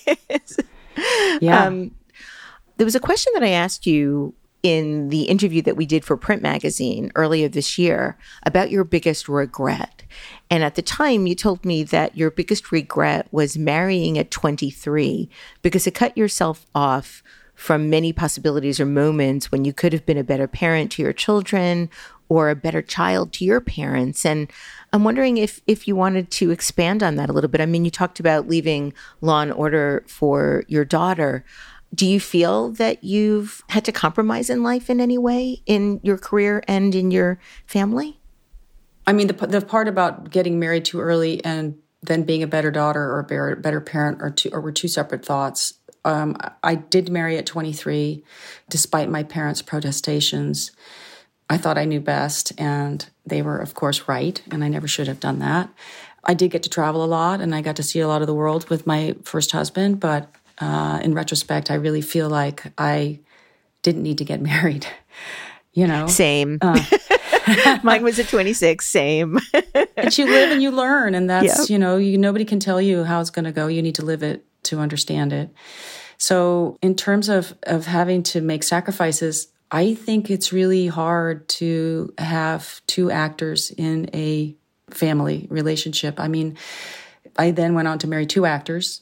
yeah. Um, there was a question that I asked you in the interview that we did for Print Magazine earlier this year about your biggest regret. And at the time, you told me that your biggest regret was marrying at twenty-three because it cut yourself off from many possibilities or moments when you could have been a better parent to your children or a better child to your parents. And I'm wondering if if you wanted to expand on that a little bit. I mean, you talked about leaving Law and Order for your daughter. Do you feel that you've had to compromise in life in any way, in your career and in your family? I mean, the the part about getting married too early and then being a better daughter or a better, better parent are two, or were two separate thoughts. Um, I did marry at twenty-three, despite my parents' protestations. I thought I knew best, and they were, of course, right, and I never should have done that. I did get to travel a lot, and I got to see a lot of the world with my first husband, but Uh, in retrospect, I really feel like I didn't need to get married, you know? Same. Uh, Mine was at twenty-six, same. But you live and you learn, and that's, Yep. you know, you, nobody can tell you how it's going to go. You need to live it to understand it. So in terms of, of having to make sacrifices, I think it's really hard to have two actors in a family relationship. I mean, I then went on to marry two actors,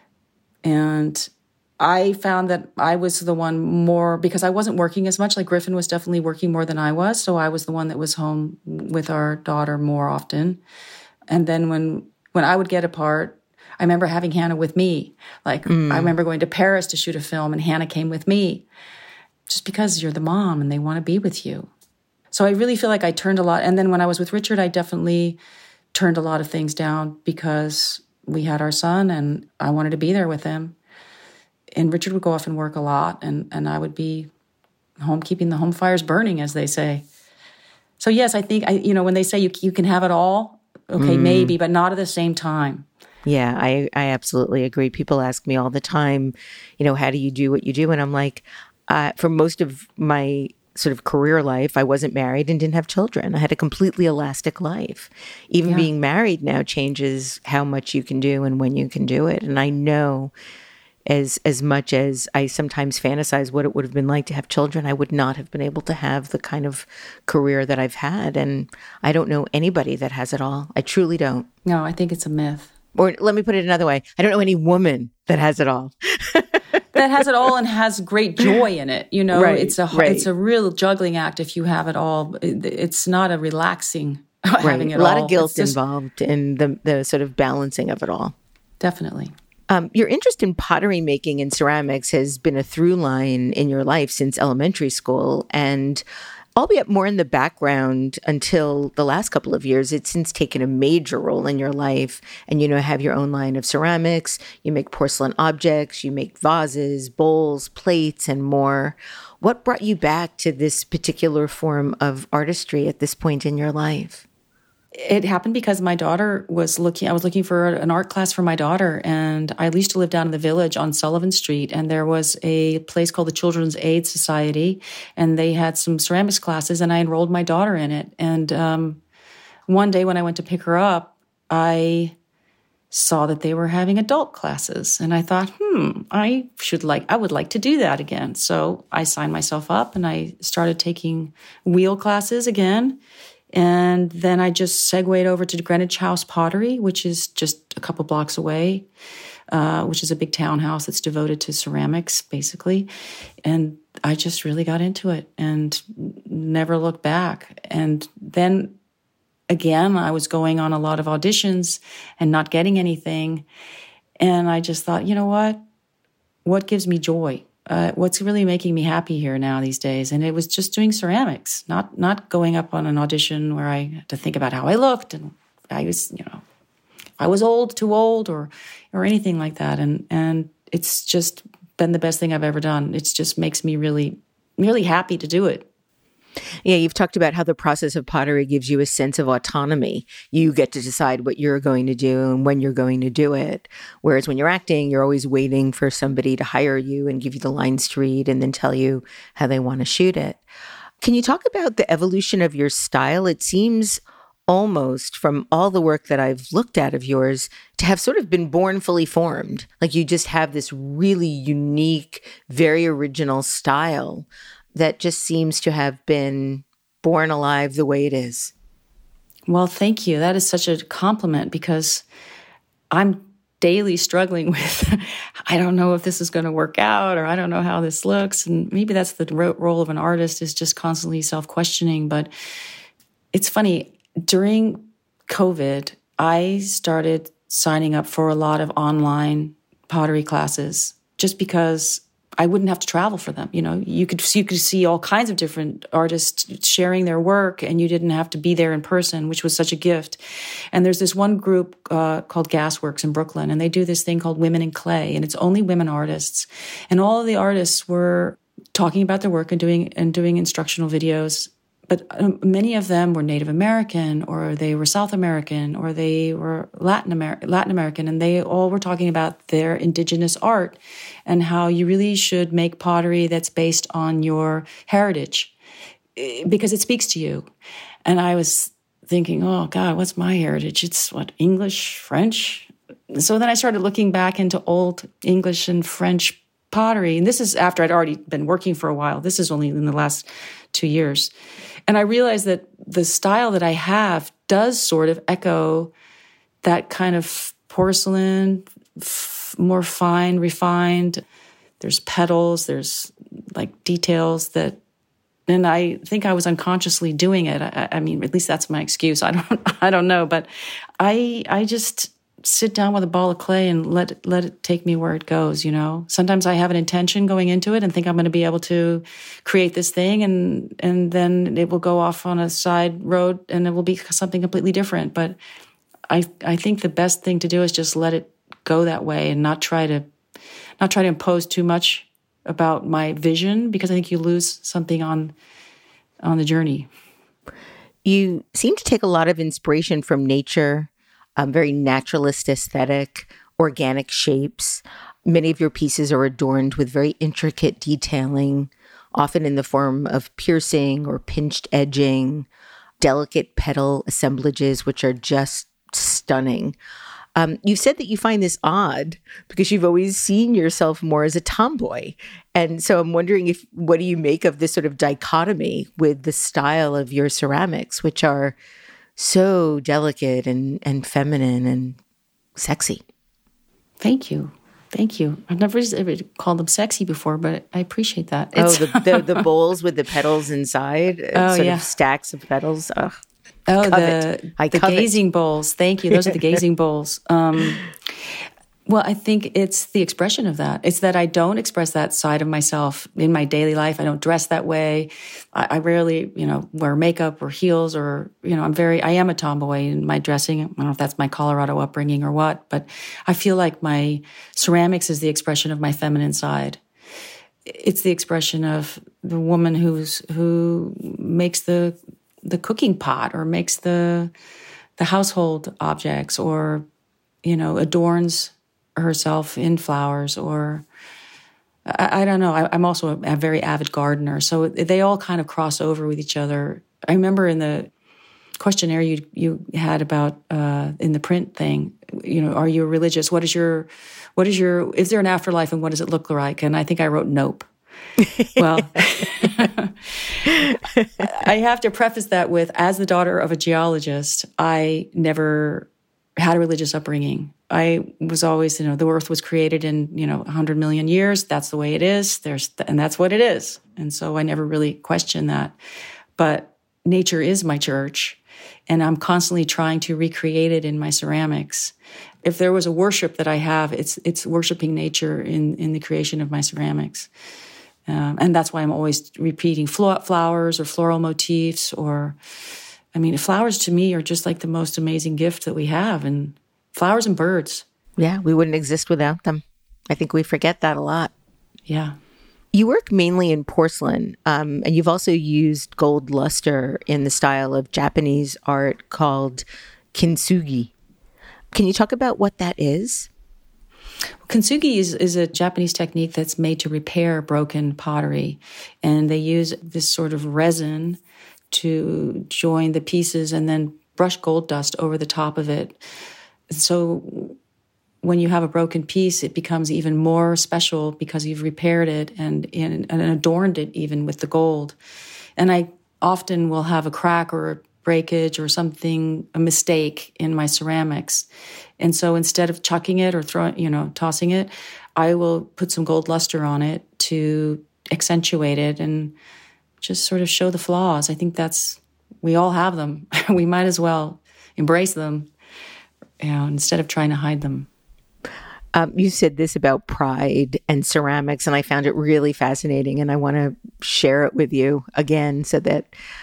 and I found that I was the one more, because I wasn't working as much. Like Griffin was definitely working more than I was. So I was the one that was home with our daughter more often. And then when, when I would get apart, I remember having Hannah with me. Like mm. I remember going to Paris to shoot a film and Hannah came with me just because you're the mom and they want to be with you. So I really feel like I turned a lot. And then when I was with Richard, I definitely turned a lot of things down because we had our son and I wanted to be there with him. And Richard would go off and work a lot, and, and I would be home keeping the home fires burning, as they say. So yes, I think, I, you know, when they say you you can have it all, okay, mm. maybe, but not at the same time. Yeah, I, I absolutely agree. People ask me all the time, you know, how do you do what you do? And I'm like, uh, for most of my sort of career life, I wasn't married and didn't have children. I had a completely elastic life. Even yeah. being married now changes how much you can do and when you can do it. And I know as as much as I sometimes fantasize what it would have been like to have children, I would not have been able to have the kind of career that I've had. And I don't know anybody that has it all. I truly don't. No, I think it's a myth. Or let me put it another way. I don't know any woman that has it all. That has it all and has great joy in it. You know, right, it's a right. it's a real juggling act if you have it all. It's not a relaxing right. having it all. A lot all. of guilt just, involved in the the sort of balancing of it all. Definitely. Um, your interest in pottery making and ceramics has been a through line in your life since elementary school, and albeit more in the background until the last couple of years, it's since taken a major role in your life. And, you know, have your own line of ceramics, you make porcelain objects, you make vases, bowls, plates, and more. What brought you back to this particular form of artistry at this point in your life? It happened because my daughter was looking, I was looking for an art class for my daughter. And I used to live down in the village on Sullivan Street. And there was a place called the Children's Aid Society. And they had some ceramics classes and I enrolled my daughter in it. And um, one day when I went to pick her up, I saw that they were having adult classes. And I thought, hmm, I should like, I would like to do that again. So I signed myself up and I started taking wheel classes again. And then I just segued over to Greenwich House Pottery, which is just a couple blocks away, uh, which is a big townhouse that's devoted to ceramics, basically. And I just really got into it and never looked back. And then again, I was going on a lot of auditions and not getting anything. And I just thought, you know what? What gives me joy? Uh, what's really making me happy here now these days? And it was just doing ceramics, not not going up on an audition where I had to think about how I looked and I was, you know, if I was old, too old, or or anything like that. And and it's just been the best thing I've ever done. It just makes me really, really happy to do it. Yeah, you've talked about how the process of pottery gives you a sense of autonomy. You get to decide what you're going to do and when you're going to do it. Whereas when you're acting, you're always waiting for somebody to hire you and give you the lines to read and then tell you how they want to shoot it. Can you talk about the evolution of your style? It seems almost, from all the work that I've looked at of yours, to have sort of been born fully formed. Like you just have this really unique, very original style that just seems to have been born alive the way it is. Well, thank you. That is such a compliment because I'm daily struggling with, I don't know if this is going to work out or I don't know how this looks. And maybe that's the role of an artist, is just constantly self-questioning. But it's funny, during COVID, I started signing up for a lot of online pottery classes just because I wouldn't have to travel for them. You know, you could you could see all kinds of different artists sharing their work, and you didn't have to be there in person, which was such a gift. And there's this one group uh, called Gasworks in Brooklyn, and they do this thing called Women in Clay, and it's only women artists. And all of the artists were talking about their work and doing and doing instructional videos, but um, many of them were Native American, or they were South American, or they were Latin, Amer- Latin American, and they all were talking about their indigenous art and how you really should make pottery that's based on your heritage because it speaks to you. And I was thinking, oh, God, what's my heritage? It's what, English, French? So then I started looking back into old English and French pottery. And this is after I'd already been working for a while. This is only in the last two years. And I realized that the style that I have does sort of echo that kind of porcelain, f- more fine, refined. There's petals, there's like details that, and I think I was unconsciously doing it. I, I mean, at least that's my excuse. I don't, I don't know, but I, I just sit down with a ball of clay and let it, let it take me where it goes. You know, sometimes I have an intention going into it and think I'm going to be able to create this thing, and and then it will go off on a side road and it will be something completely different. But I, I think the best thing to do is just let it go that way and not try to, not try to impose too much about my vision, because I think you lose something on on the journey. You seem to take a lot of inspiration from nature, um, very naturalist aesthetic, organic shapes. Many of your pieces are adorned with very intricate detailing, often in the form of piercing or pinched edging, delicate petal assemblages, which are just stunning. Um, you've said that you find this odd because you've always seen yourself more as a tomboy. And so I'm wondering if, what do you make of this sort of dichotomy with the style of your ceramics, which are so delicate and, and feminine and sexy? Thank you. Thank you. I've never ever called them sexy before, but I appreciate that. Oh, the, the, the bowls with the petals inside, oh, sort yeah. of stacks of petals. Ugh. Oh, Covet. the, I the covet. gazing bowls. Thank you. Those are the gazing bowls. Um, well, I think it's the expression of that. It's that I don't express that side of myself in my daily life. I don't dress that way. I, I rarely, you know, wear makeup or heels, or, you know, I'm very, I am a tomboy in my dressing. I don't know if that's my Colorado upbringing or what, but I feel like my ceramics is the expression of my feminine side. It's the expression of the woman who's, who makes the, the cooking pot, or makes the the household objects, or, you know, adorns herself in flowers, or I, I don't know. I, I'm also a, a very avid gardener, so they all kind of cross over with each other. I remember in the questionnaire you you had about uh, in the print thing, you know, are you religious? What is your what is your is there an afterlife, and what does it look like? And I think I wrote nope. Well, I have to preface that with, as the daughter of a geologist, I never had a religious upbringing. I was always, you know, the earth was created in, you know, one hundred million years. That's the way it is. There's, and that's what it is. And so I never really questioned that. But nature is my church, and I'm constantly trying to recreate it in my ceramics. If there was a worship that I have, it's it's worshiping nature in, in the creation of my ceramics. Um, and that's why I'm always repeating flo- flowers or floral motifs, or, I mean, flowers to me are just like the most amazing gift that we have, and flowers and birds. Yeah, we wouldn't exist without them. I think we forget that a lot. Yeah. You work mainly in porcelain, um, and you've also used gold luster in the style of Japanese art called kintsugi. Can you talk about what that is? Kintsugi is, is a Japanese technique that's made to repair broken pottery. And they use this sort of resin to join the pieces and then brush gold dust over the top of it. So when you have a broken piece, it becomes even more special because you've repaired it and, and, and adorned it even with the gold. And I often will have a crack or a breakage or something, a mistake in my ceramics. And so instead of chucking it or throwing, you know, tossing it, I will put some gold luster on it to accentuate it and just sort of show the flaws. I think that's, we all have them. We might as well embrace them, you know, instead of trying to hide them. Um, you said this about pride and ceramics, and I found it really fascinating, and I want to share it with you again so that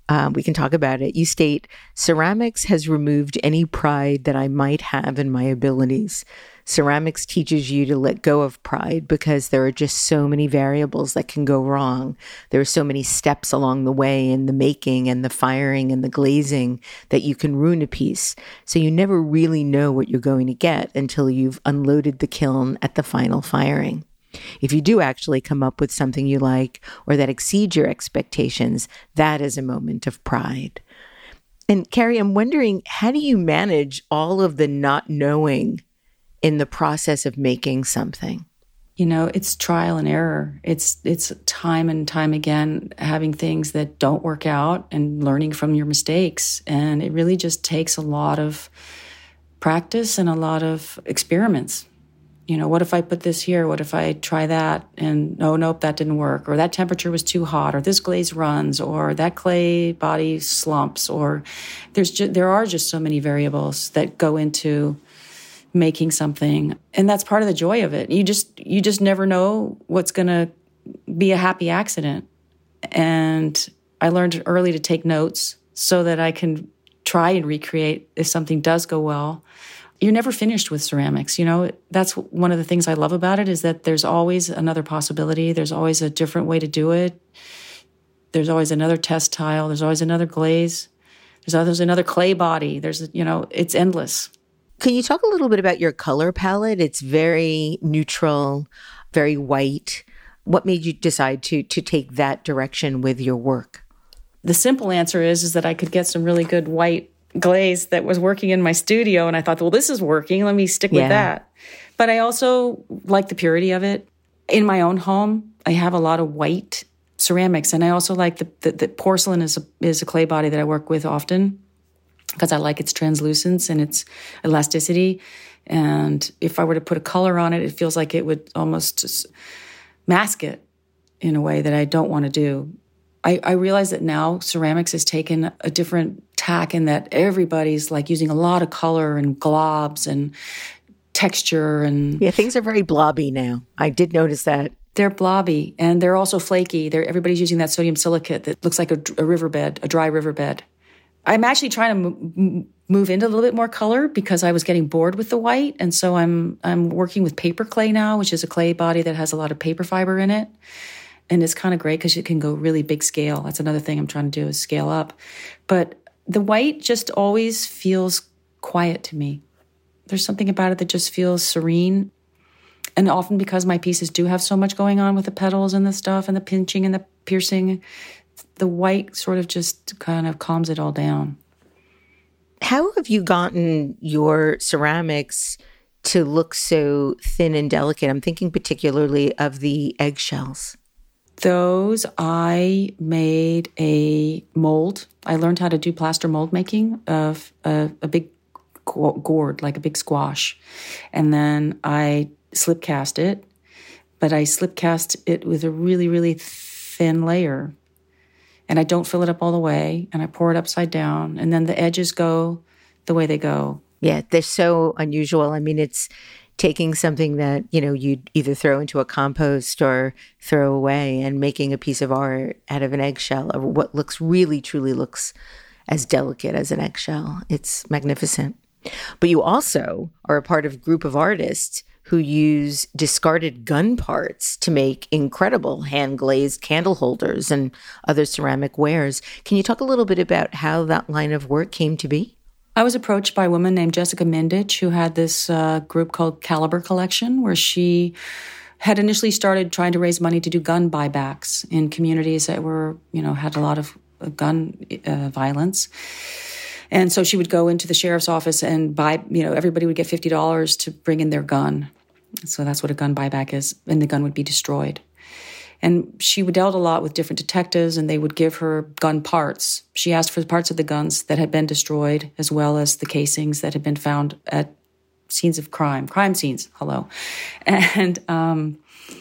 Um, we can talk about it. You state, ceramics has removed any pride that I might have in my abilities. Ceramics teaches you to let go of pride because there are just so many variables that can go wrong. There are so many steps along the way in the making and the firing and the glazing that you can ruin a piece. So you never really know what you're going to get until you've unloaded the kiln at the final firing. If you do actually come up with something you like or that exceeds your expectations, that is a moment of pride. And Carrie, I'm wondering, how do you manage all of the not knowing in the process of making something? You know, it's trial and error. It's it's time and time again having things that don't work out and learning from your mistakes. And it really just takes a lot of practice and a lot of experiments. You know, what if I put this here? What if I try that? And no, nope, that didn't work. Or that temperature was too hot, or this glaze runs, or that clay body slumps, or there's ju- there are just so many variables that go into making something. And that's part of the joy of it. You just you just never know what's going to be a happy accident. And I learned early to take notes so that I can try and recreate if something does go well. You're never finished with ceramics. You know, that's one of the things I love about it, is that there's always another possibility. There's always a different way to do it. There's always another test tile. There's always another glaze. There's always another clay body. There's, you know, it's endless. Can you talk a little bit about your color palette? It's very neutral, very white. What made you decide to to take that direction with your work? The simple answer is, is that I could get some really good white glaze that was working in my studio. And I thought, well, this is working. Let me stick with yeah. that. But I also like the purity of it. In my own home, I have a lot of white ceramics. And I also like the, the, the porcelain is a, is a clay body that I work with often because I like its translucence and its elasticity. And if I were to put a color on it, it feels like it would almost just mask it in a way that I don't want to do. I, I realize that now ceramics has taken a different tack in that everybody's like using a lot of color and globs and texture. And yeah, things are very blobby now. I did notice that. They're blobby and they're also flaky. They're, everybody's using that sodium silicate that looks like a, a riverbed, a dry riverbed. I'm actually trying to m- move into a little bit more color because I was getting bored with the white. And so I'm I'm working with paper clay now, which is a clay body that has a lot of paper fiber in it. And it's kind of great because it can go really big scale. That's another thing I'm trying to do is scale up. But the white just always feels quiet to me. There's something about it that just feels serene. And often because my pieces do have so much going on with the petals and the stuff and the pinching and the piercing, the white sort of just kind of calms it all down. How have you gotten your ceramics to look so thin and delicate? I'm thinking particularly of the eggshells. Those, I made a mold. I learned how to do plaster mold making of a, a big gourd, like a big squash. And then I slip cast it, but I slip cast it with a really, really thin layer. And I don't fill it up all the way, and I pour it upside down, and then the edges go the way they go. Yeah, they're so unusual. I mean, it's taking something that, you know, you'd either throw into a compost or throw away and making a piece of art out of an eggshell, or what looks really, truly looks as delicate as an eggshell. It's magnificent. But you also are a part of a group of artists who use discarded gun parts to make incredible hand-glazed candle holders and other ceramic wares. Can you talk a little bit about how that line of work came to be? I was approached by a woman named Jessica Mindich, who had this uh, group called Caliber Collection, where she had initially started trying to raise money to do gun buybacks in communities that were, you know, had a lot of gun uh, violence. And so she would go into the sheriff's office and buy, you know, everybody would get fifty dollars to bring in their gun. So that's what a gun buyback is, and the gun would be destroyed. And she dealt a lot with different detectives, and they would give her gun parts. She asked for the parts of the guns that had been destroyed, as well as the casings that had been found at scenes of crime, crime scenes, hello. And um,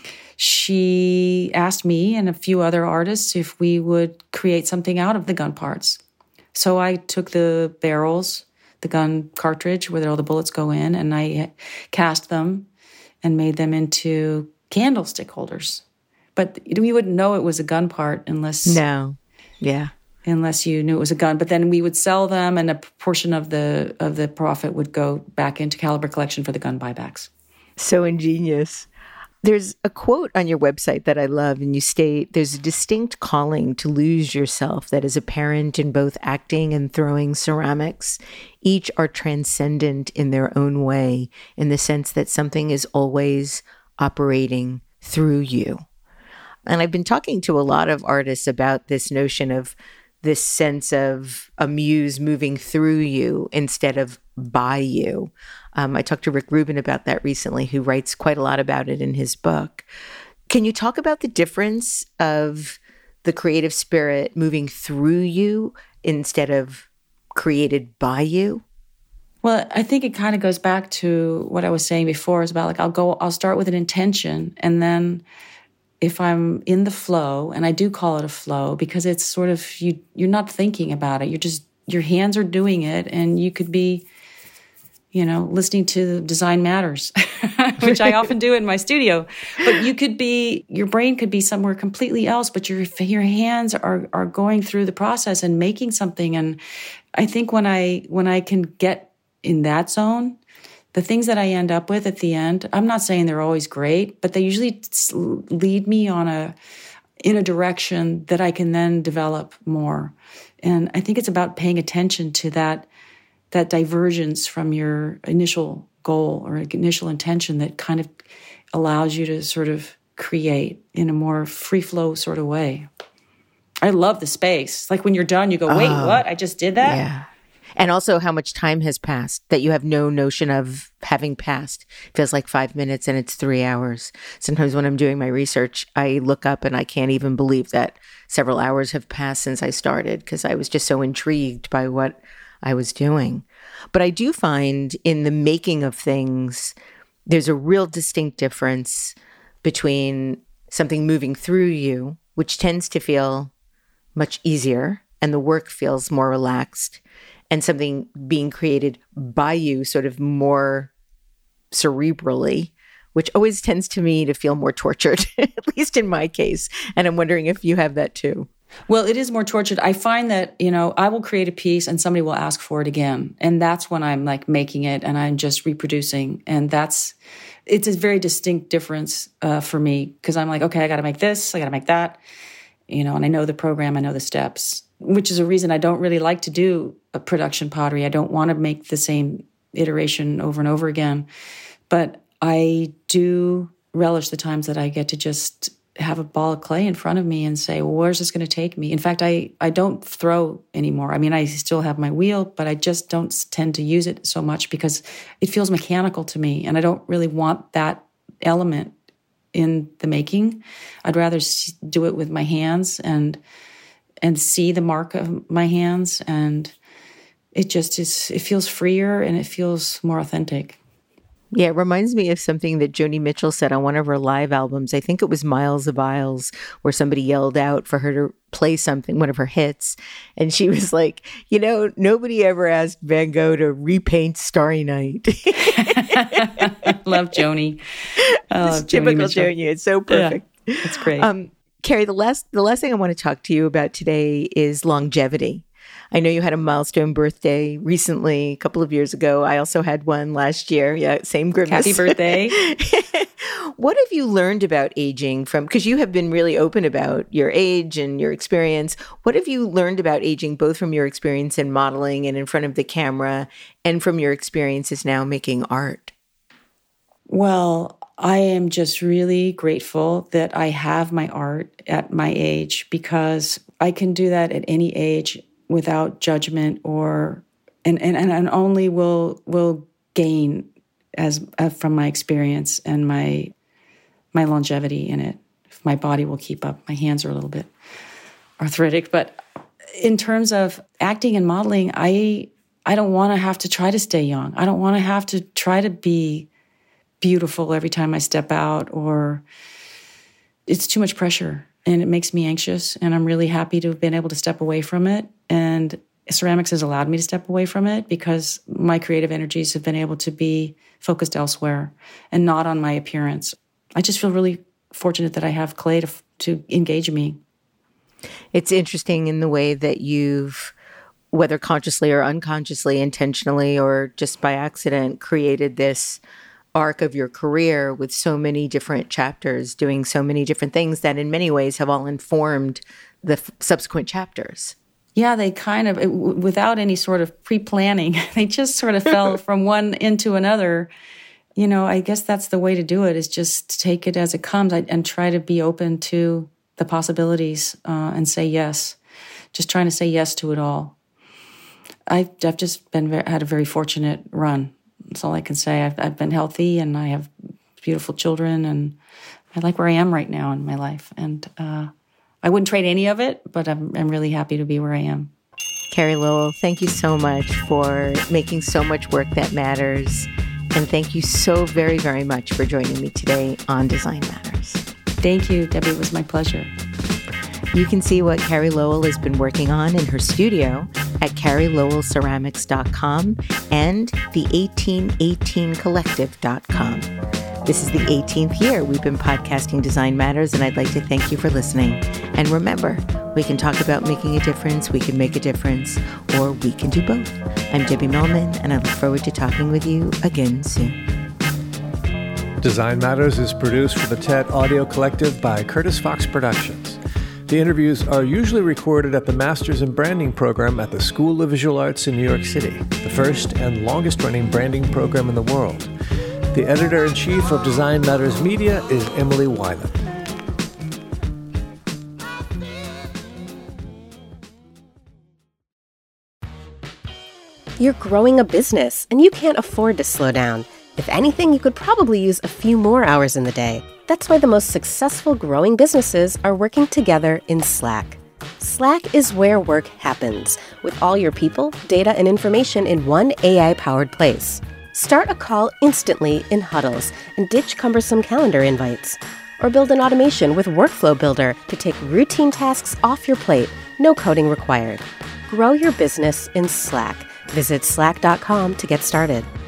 she asked me and a few other artists if we would create something out of the gun parts. So I took the barrels, the gun cartridge where all the bullets go in, and I cast them and made them into candlestick holders. But we wouldn't know it was a gun part unless... No. Yeah. unless you knew it was a gun. But then we would sell them, and a portion of the of the profit would go back into Caliber Collection for the gun buybacks. So ingenious. There's a quote on your website that I love, and you state, there's a distinct calling to lose yourself that is apparent in both acting and throwing ceramics. Each are transcendent in their own way, in the sense that something is always operating through you. And I've been talking to a lot of artists about this notion of this sense of a muse moving through you instead of by you. Um, I talked to Rick Rubin about that recently, who writes quite a lot about it in his book. Can you talk about the difference of the creative spirit moving through you instead of created by you? Well, I think it kind of goes back to what I was saying before. Is about like, I'll go, I'll start with an intention, and then if I'm in the flow, and I do call it a flow because it's sort of, you, you're not thinking about it. You're just, your hands are doing it, and you could be, you know, listening to Design Matters, which I often do in my studio. But you could be, your brain could be somewhere completely else, but your your hands are are going through the process and making something. And I think when I when I can get in that zone, the things that I end up with at the end, I'm not saying they're always great, but they usually lead me on a in a direction that I can then develop more. And I think it's about paying attention to that that divergence from your initial goal or initial intention that kind of allows you to sort of create in a more free flow sort of way. I love the space. Like when you're done, you go, wait, oh, what? I just did that? Yeah. And also how much time has passed that you have no notion of having passed. It feels like five minutes and it's three hours. Sometimes when I'm doing my research, I look up and I can't even believe that several hours have passed since I started because I was just so intrigued by what I was doing. But I do find in the making of things, there's a real distinct difference between something moving through you, which tends to feel much easier and the work feels more relaxed, and something being created by you sort of more cerebrally, which always tends to me to feel more tortured, at least in my case. And I'm wondering if you have that too. Well, it is more tortured. I find that, you know, I will create a piece and somebody will ask for it again. And that's when I'm like making it and I'm just reproducing. And that's, it's a very distinct difference uh, for me because I'm like, okay, I got to make this, I got to make that, you know, and I know the program, I know the steps, which is a reason I don't really like to do a production pottery. I don't want to make the same iteration over and over again. But I do relish the times that I get to just have a ball of clay in front of me and say, well, where's this going to take me? In fact, I, I don't throw anymore. I mean, I still have my wheel, but I just don't tend to use it so much because it feels mechanical to me. And I don't really want that element in the making. I'd rather do it with my hands and and see the mark of my hands. And it just is, it feels freer and it feels more authentic. Yeah, it reminds me of something that Joni Mitchell said on one of her live albums. I think it was Miles of Isles, where somebody yelled out for her to play something, one of her hits. And she was like, you know, nobody ever asked Van Gogh to repaint Starry Night. Love Joni. I love It's typical Joni. Joni. It's so perfect. Yeah, it's great. Um, Carrie, the last, the last thing I want to talk to you about today is longevity. I know you had a milestone birthday recently, a couple of years ago. I also had one last year. Yeah, same grimace. Happy birthday. What have you learned about aging from, because you have been really open about your age and your experience. What have you learned about aging, both from your experience in modeling and in front of the camera and from your experiences now making art? Well, I am just really grateful that I have my art at my age because I can do that at any age without judgment or and and, and only will will gain as uh, from my experience and my my longevity in it. My body will keep up. My hands are a little bit arthritic, but in terms of acting and modeling, I I don't want to have to try to stay young. I don't want to have to try to be beautiful every time I step out, or it's too much pressure and it makes me anxious. And I'm really happy to have been able to step away from it. And ceramics has allowed me to step away from it because my creative energies have been able to be focused elsewhere and not on my appearance. I just feel really fortunate that I have clay to, to engage me. It's interesting in the way that you've, whether consciously or unconsciously, intentionally or just by accident, created this arc of your career with so many different chapters, doing so many different things that in many ways have all informed the f- subsequent chapters. Yeah, they kind of, it, w- without any sort of pre-planning, they just sort of fell from one into another. You know, I guess that's the way to do it, is just take it as it comes and try to be open to the possibilities uh, and say yes. Just trying to say yes to it all. I've, I've just been very, had a very fortunate run. That's all I can say. I've, I've been healthy and I have beautiful children and I like where I am right now in my life. And uh, I wouldn't trade any of it, but I'm, I'm really happy to be where I am. Carrie Lowell, thank you so much for making so much work that matters. And thank you so very, very much for joining me today on Design Matters. Thank you, Debbie. It was my pleasure. You can see what Carrie Lowell has been working on in her studio at carrie lowell ceramics dot com and the eighteen eighteen collective dot com. This is the eighteenth year we've been podcasting Design Matters, and I'd like to thank you for listening. And remember, we can talk about making a difference, we can make a difference, or we can do both. I'm Debbie Millman, and I look forward to talking with you again soon. Design Matters is produced for the TED Audio Collective by Curtis Fox Productions. The interviews are usually recorded at the Masters in Branding program at the School of Visual Arts in New York City, the first and longest-running branding program in the world. The editor-in-chief of Design Matters Media is Emily Weiland. You're growing a business, and you can't afford to slow down. If anything, you could probably use a few more hours in the day. That's why the most successful growing businesses are working together in Slack. Slack is where work happens, with all your people, data, and information in one A I-powered place. Start a call instantly in huddles and ditch cumbersome calendar invites. Or build an automation with Workflow Builder to take routine tasks off your plate, no coding required. Grow your business in Slack. Visit slack dot com to get started.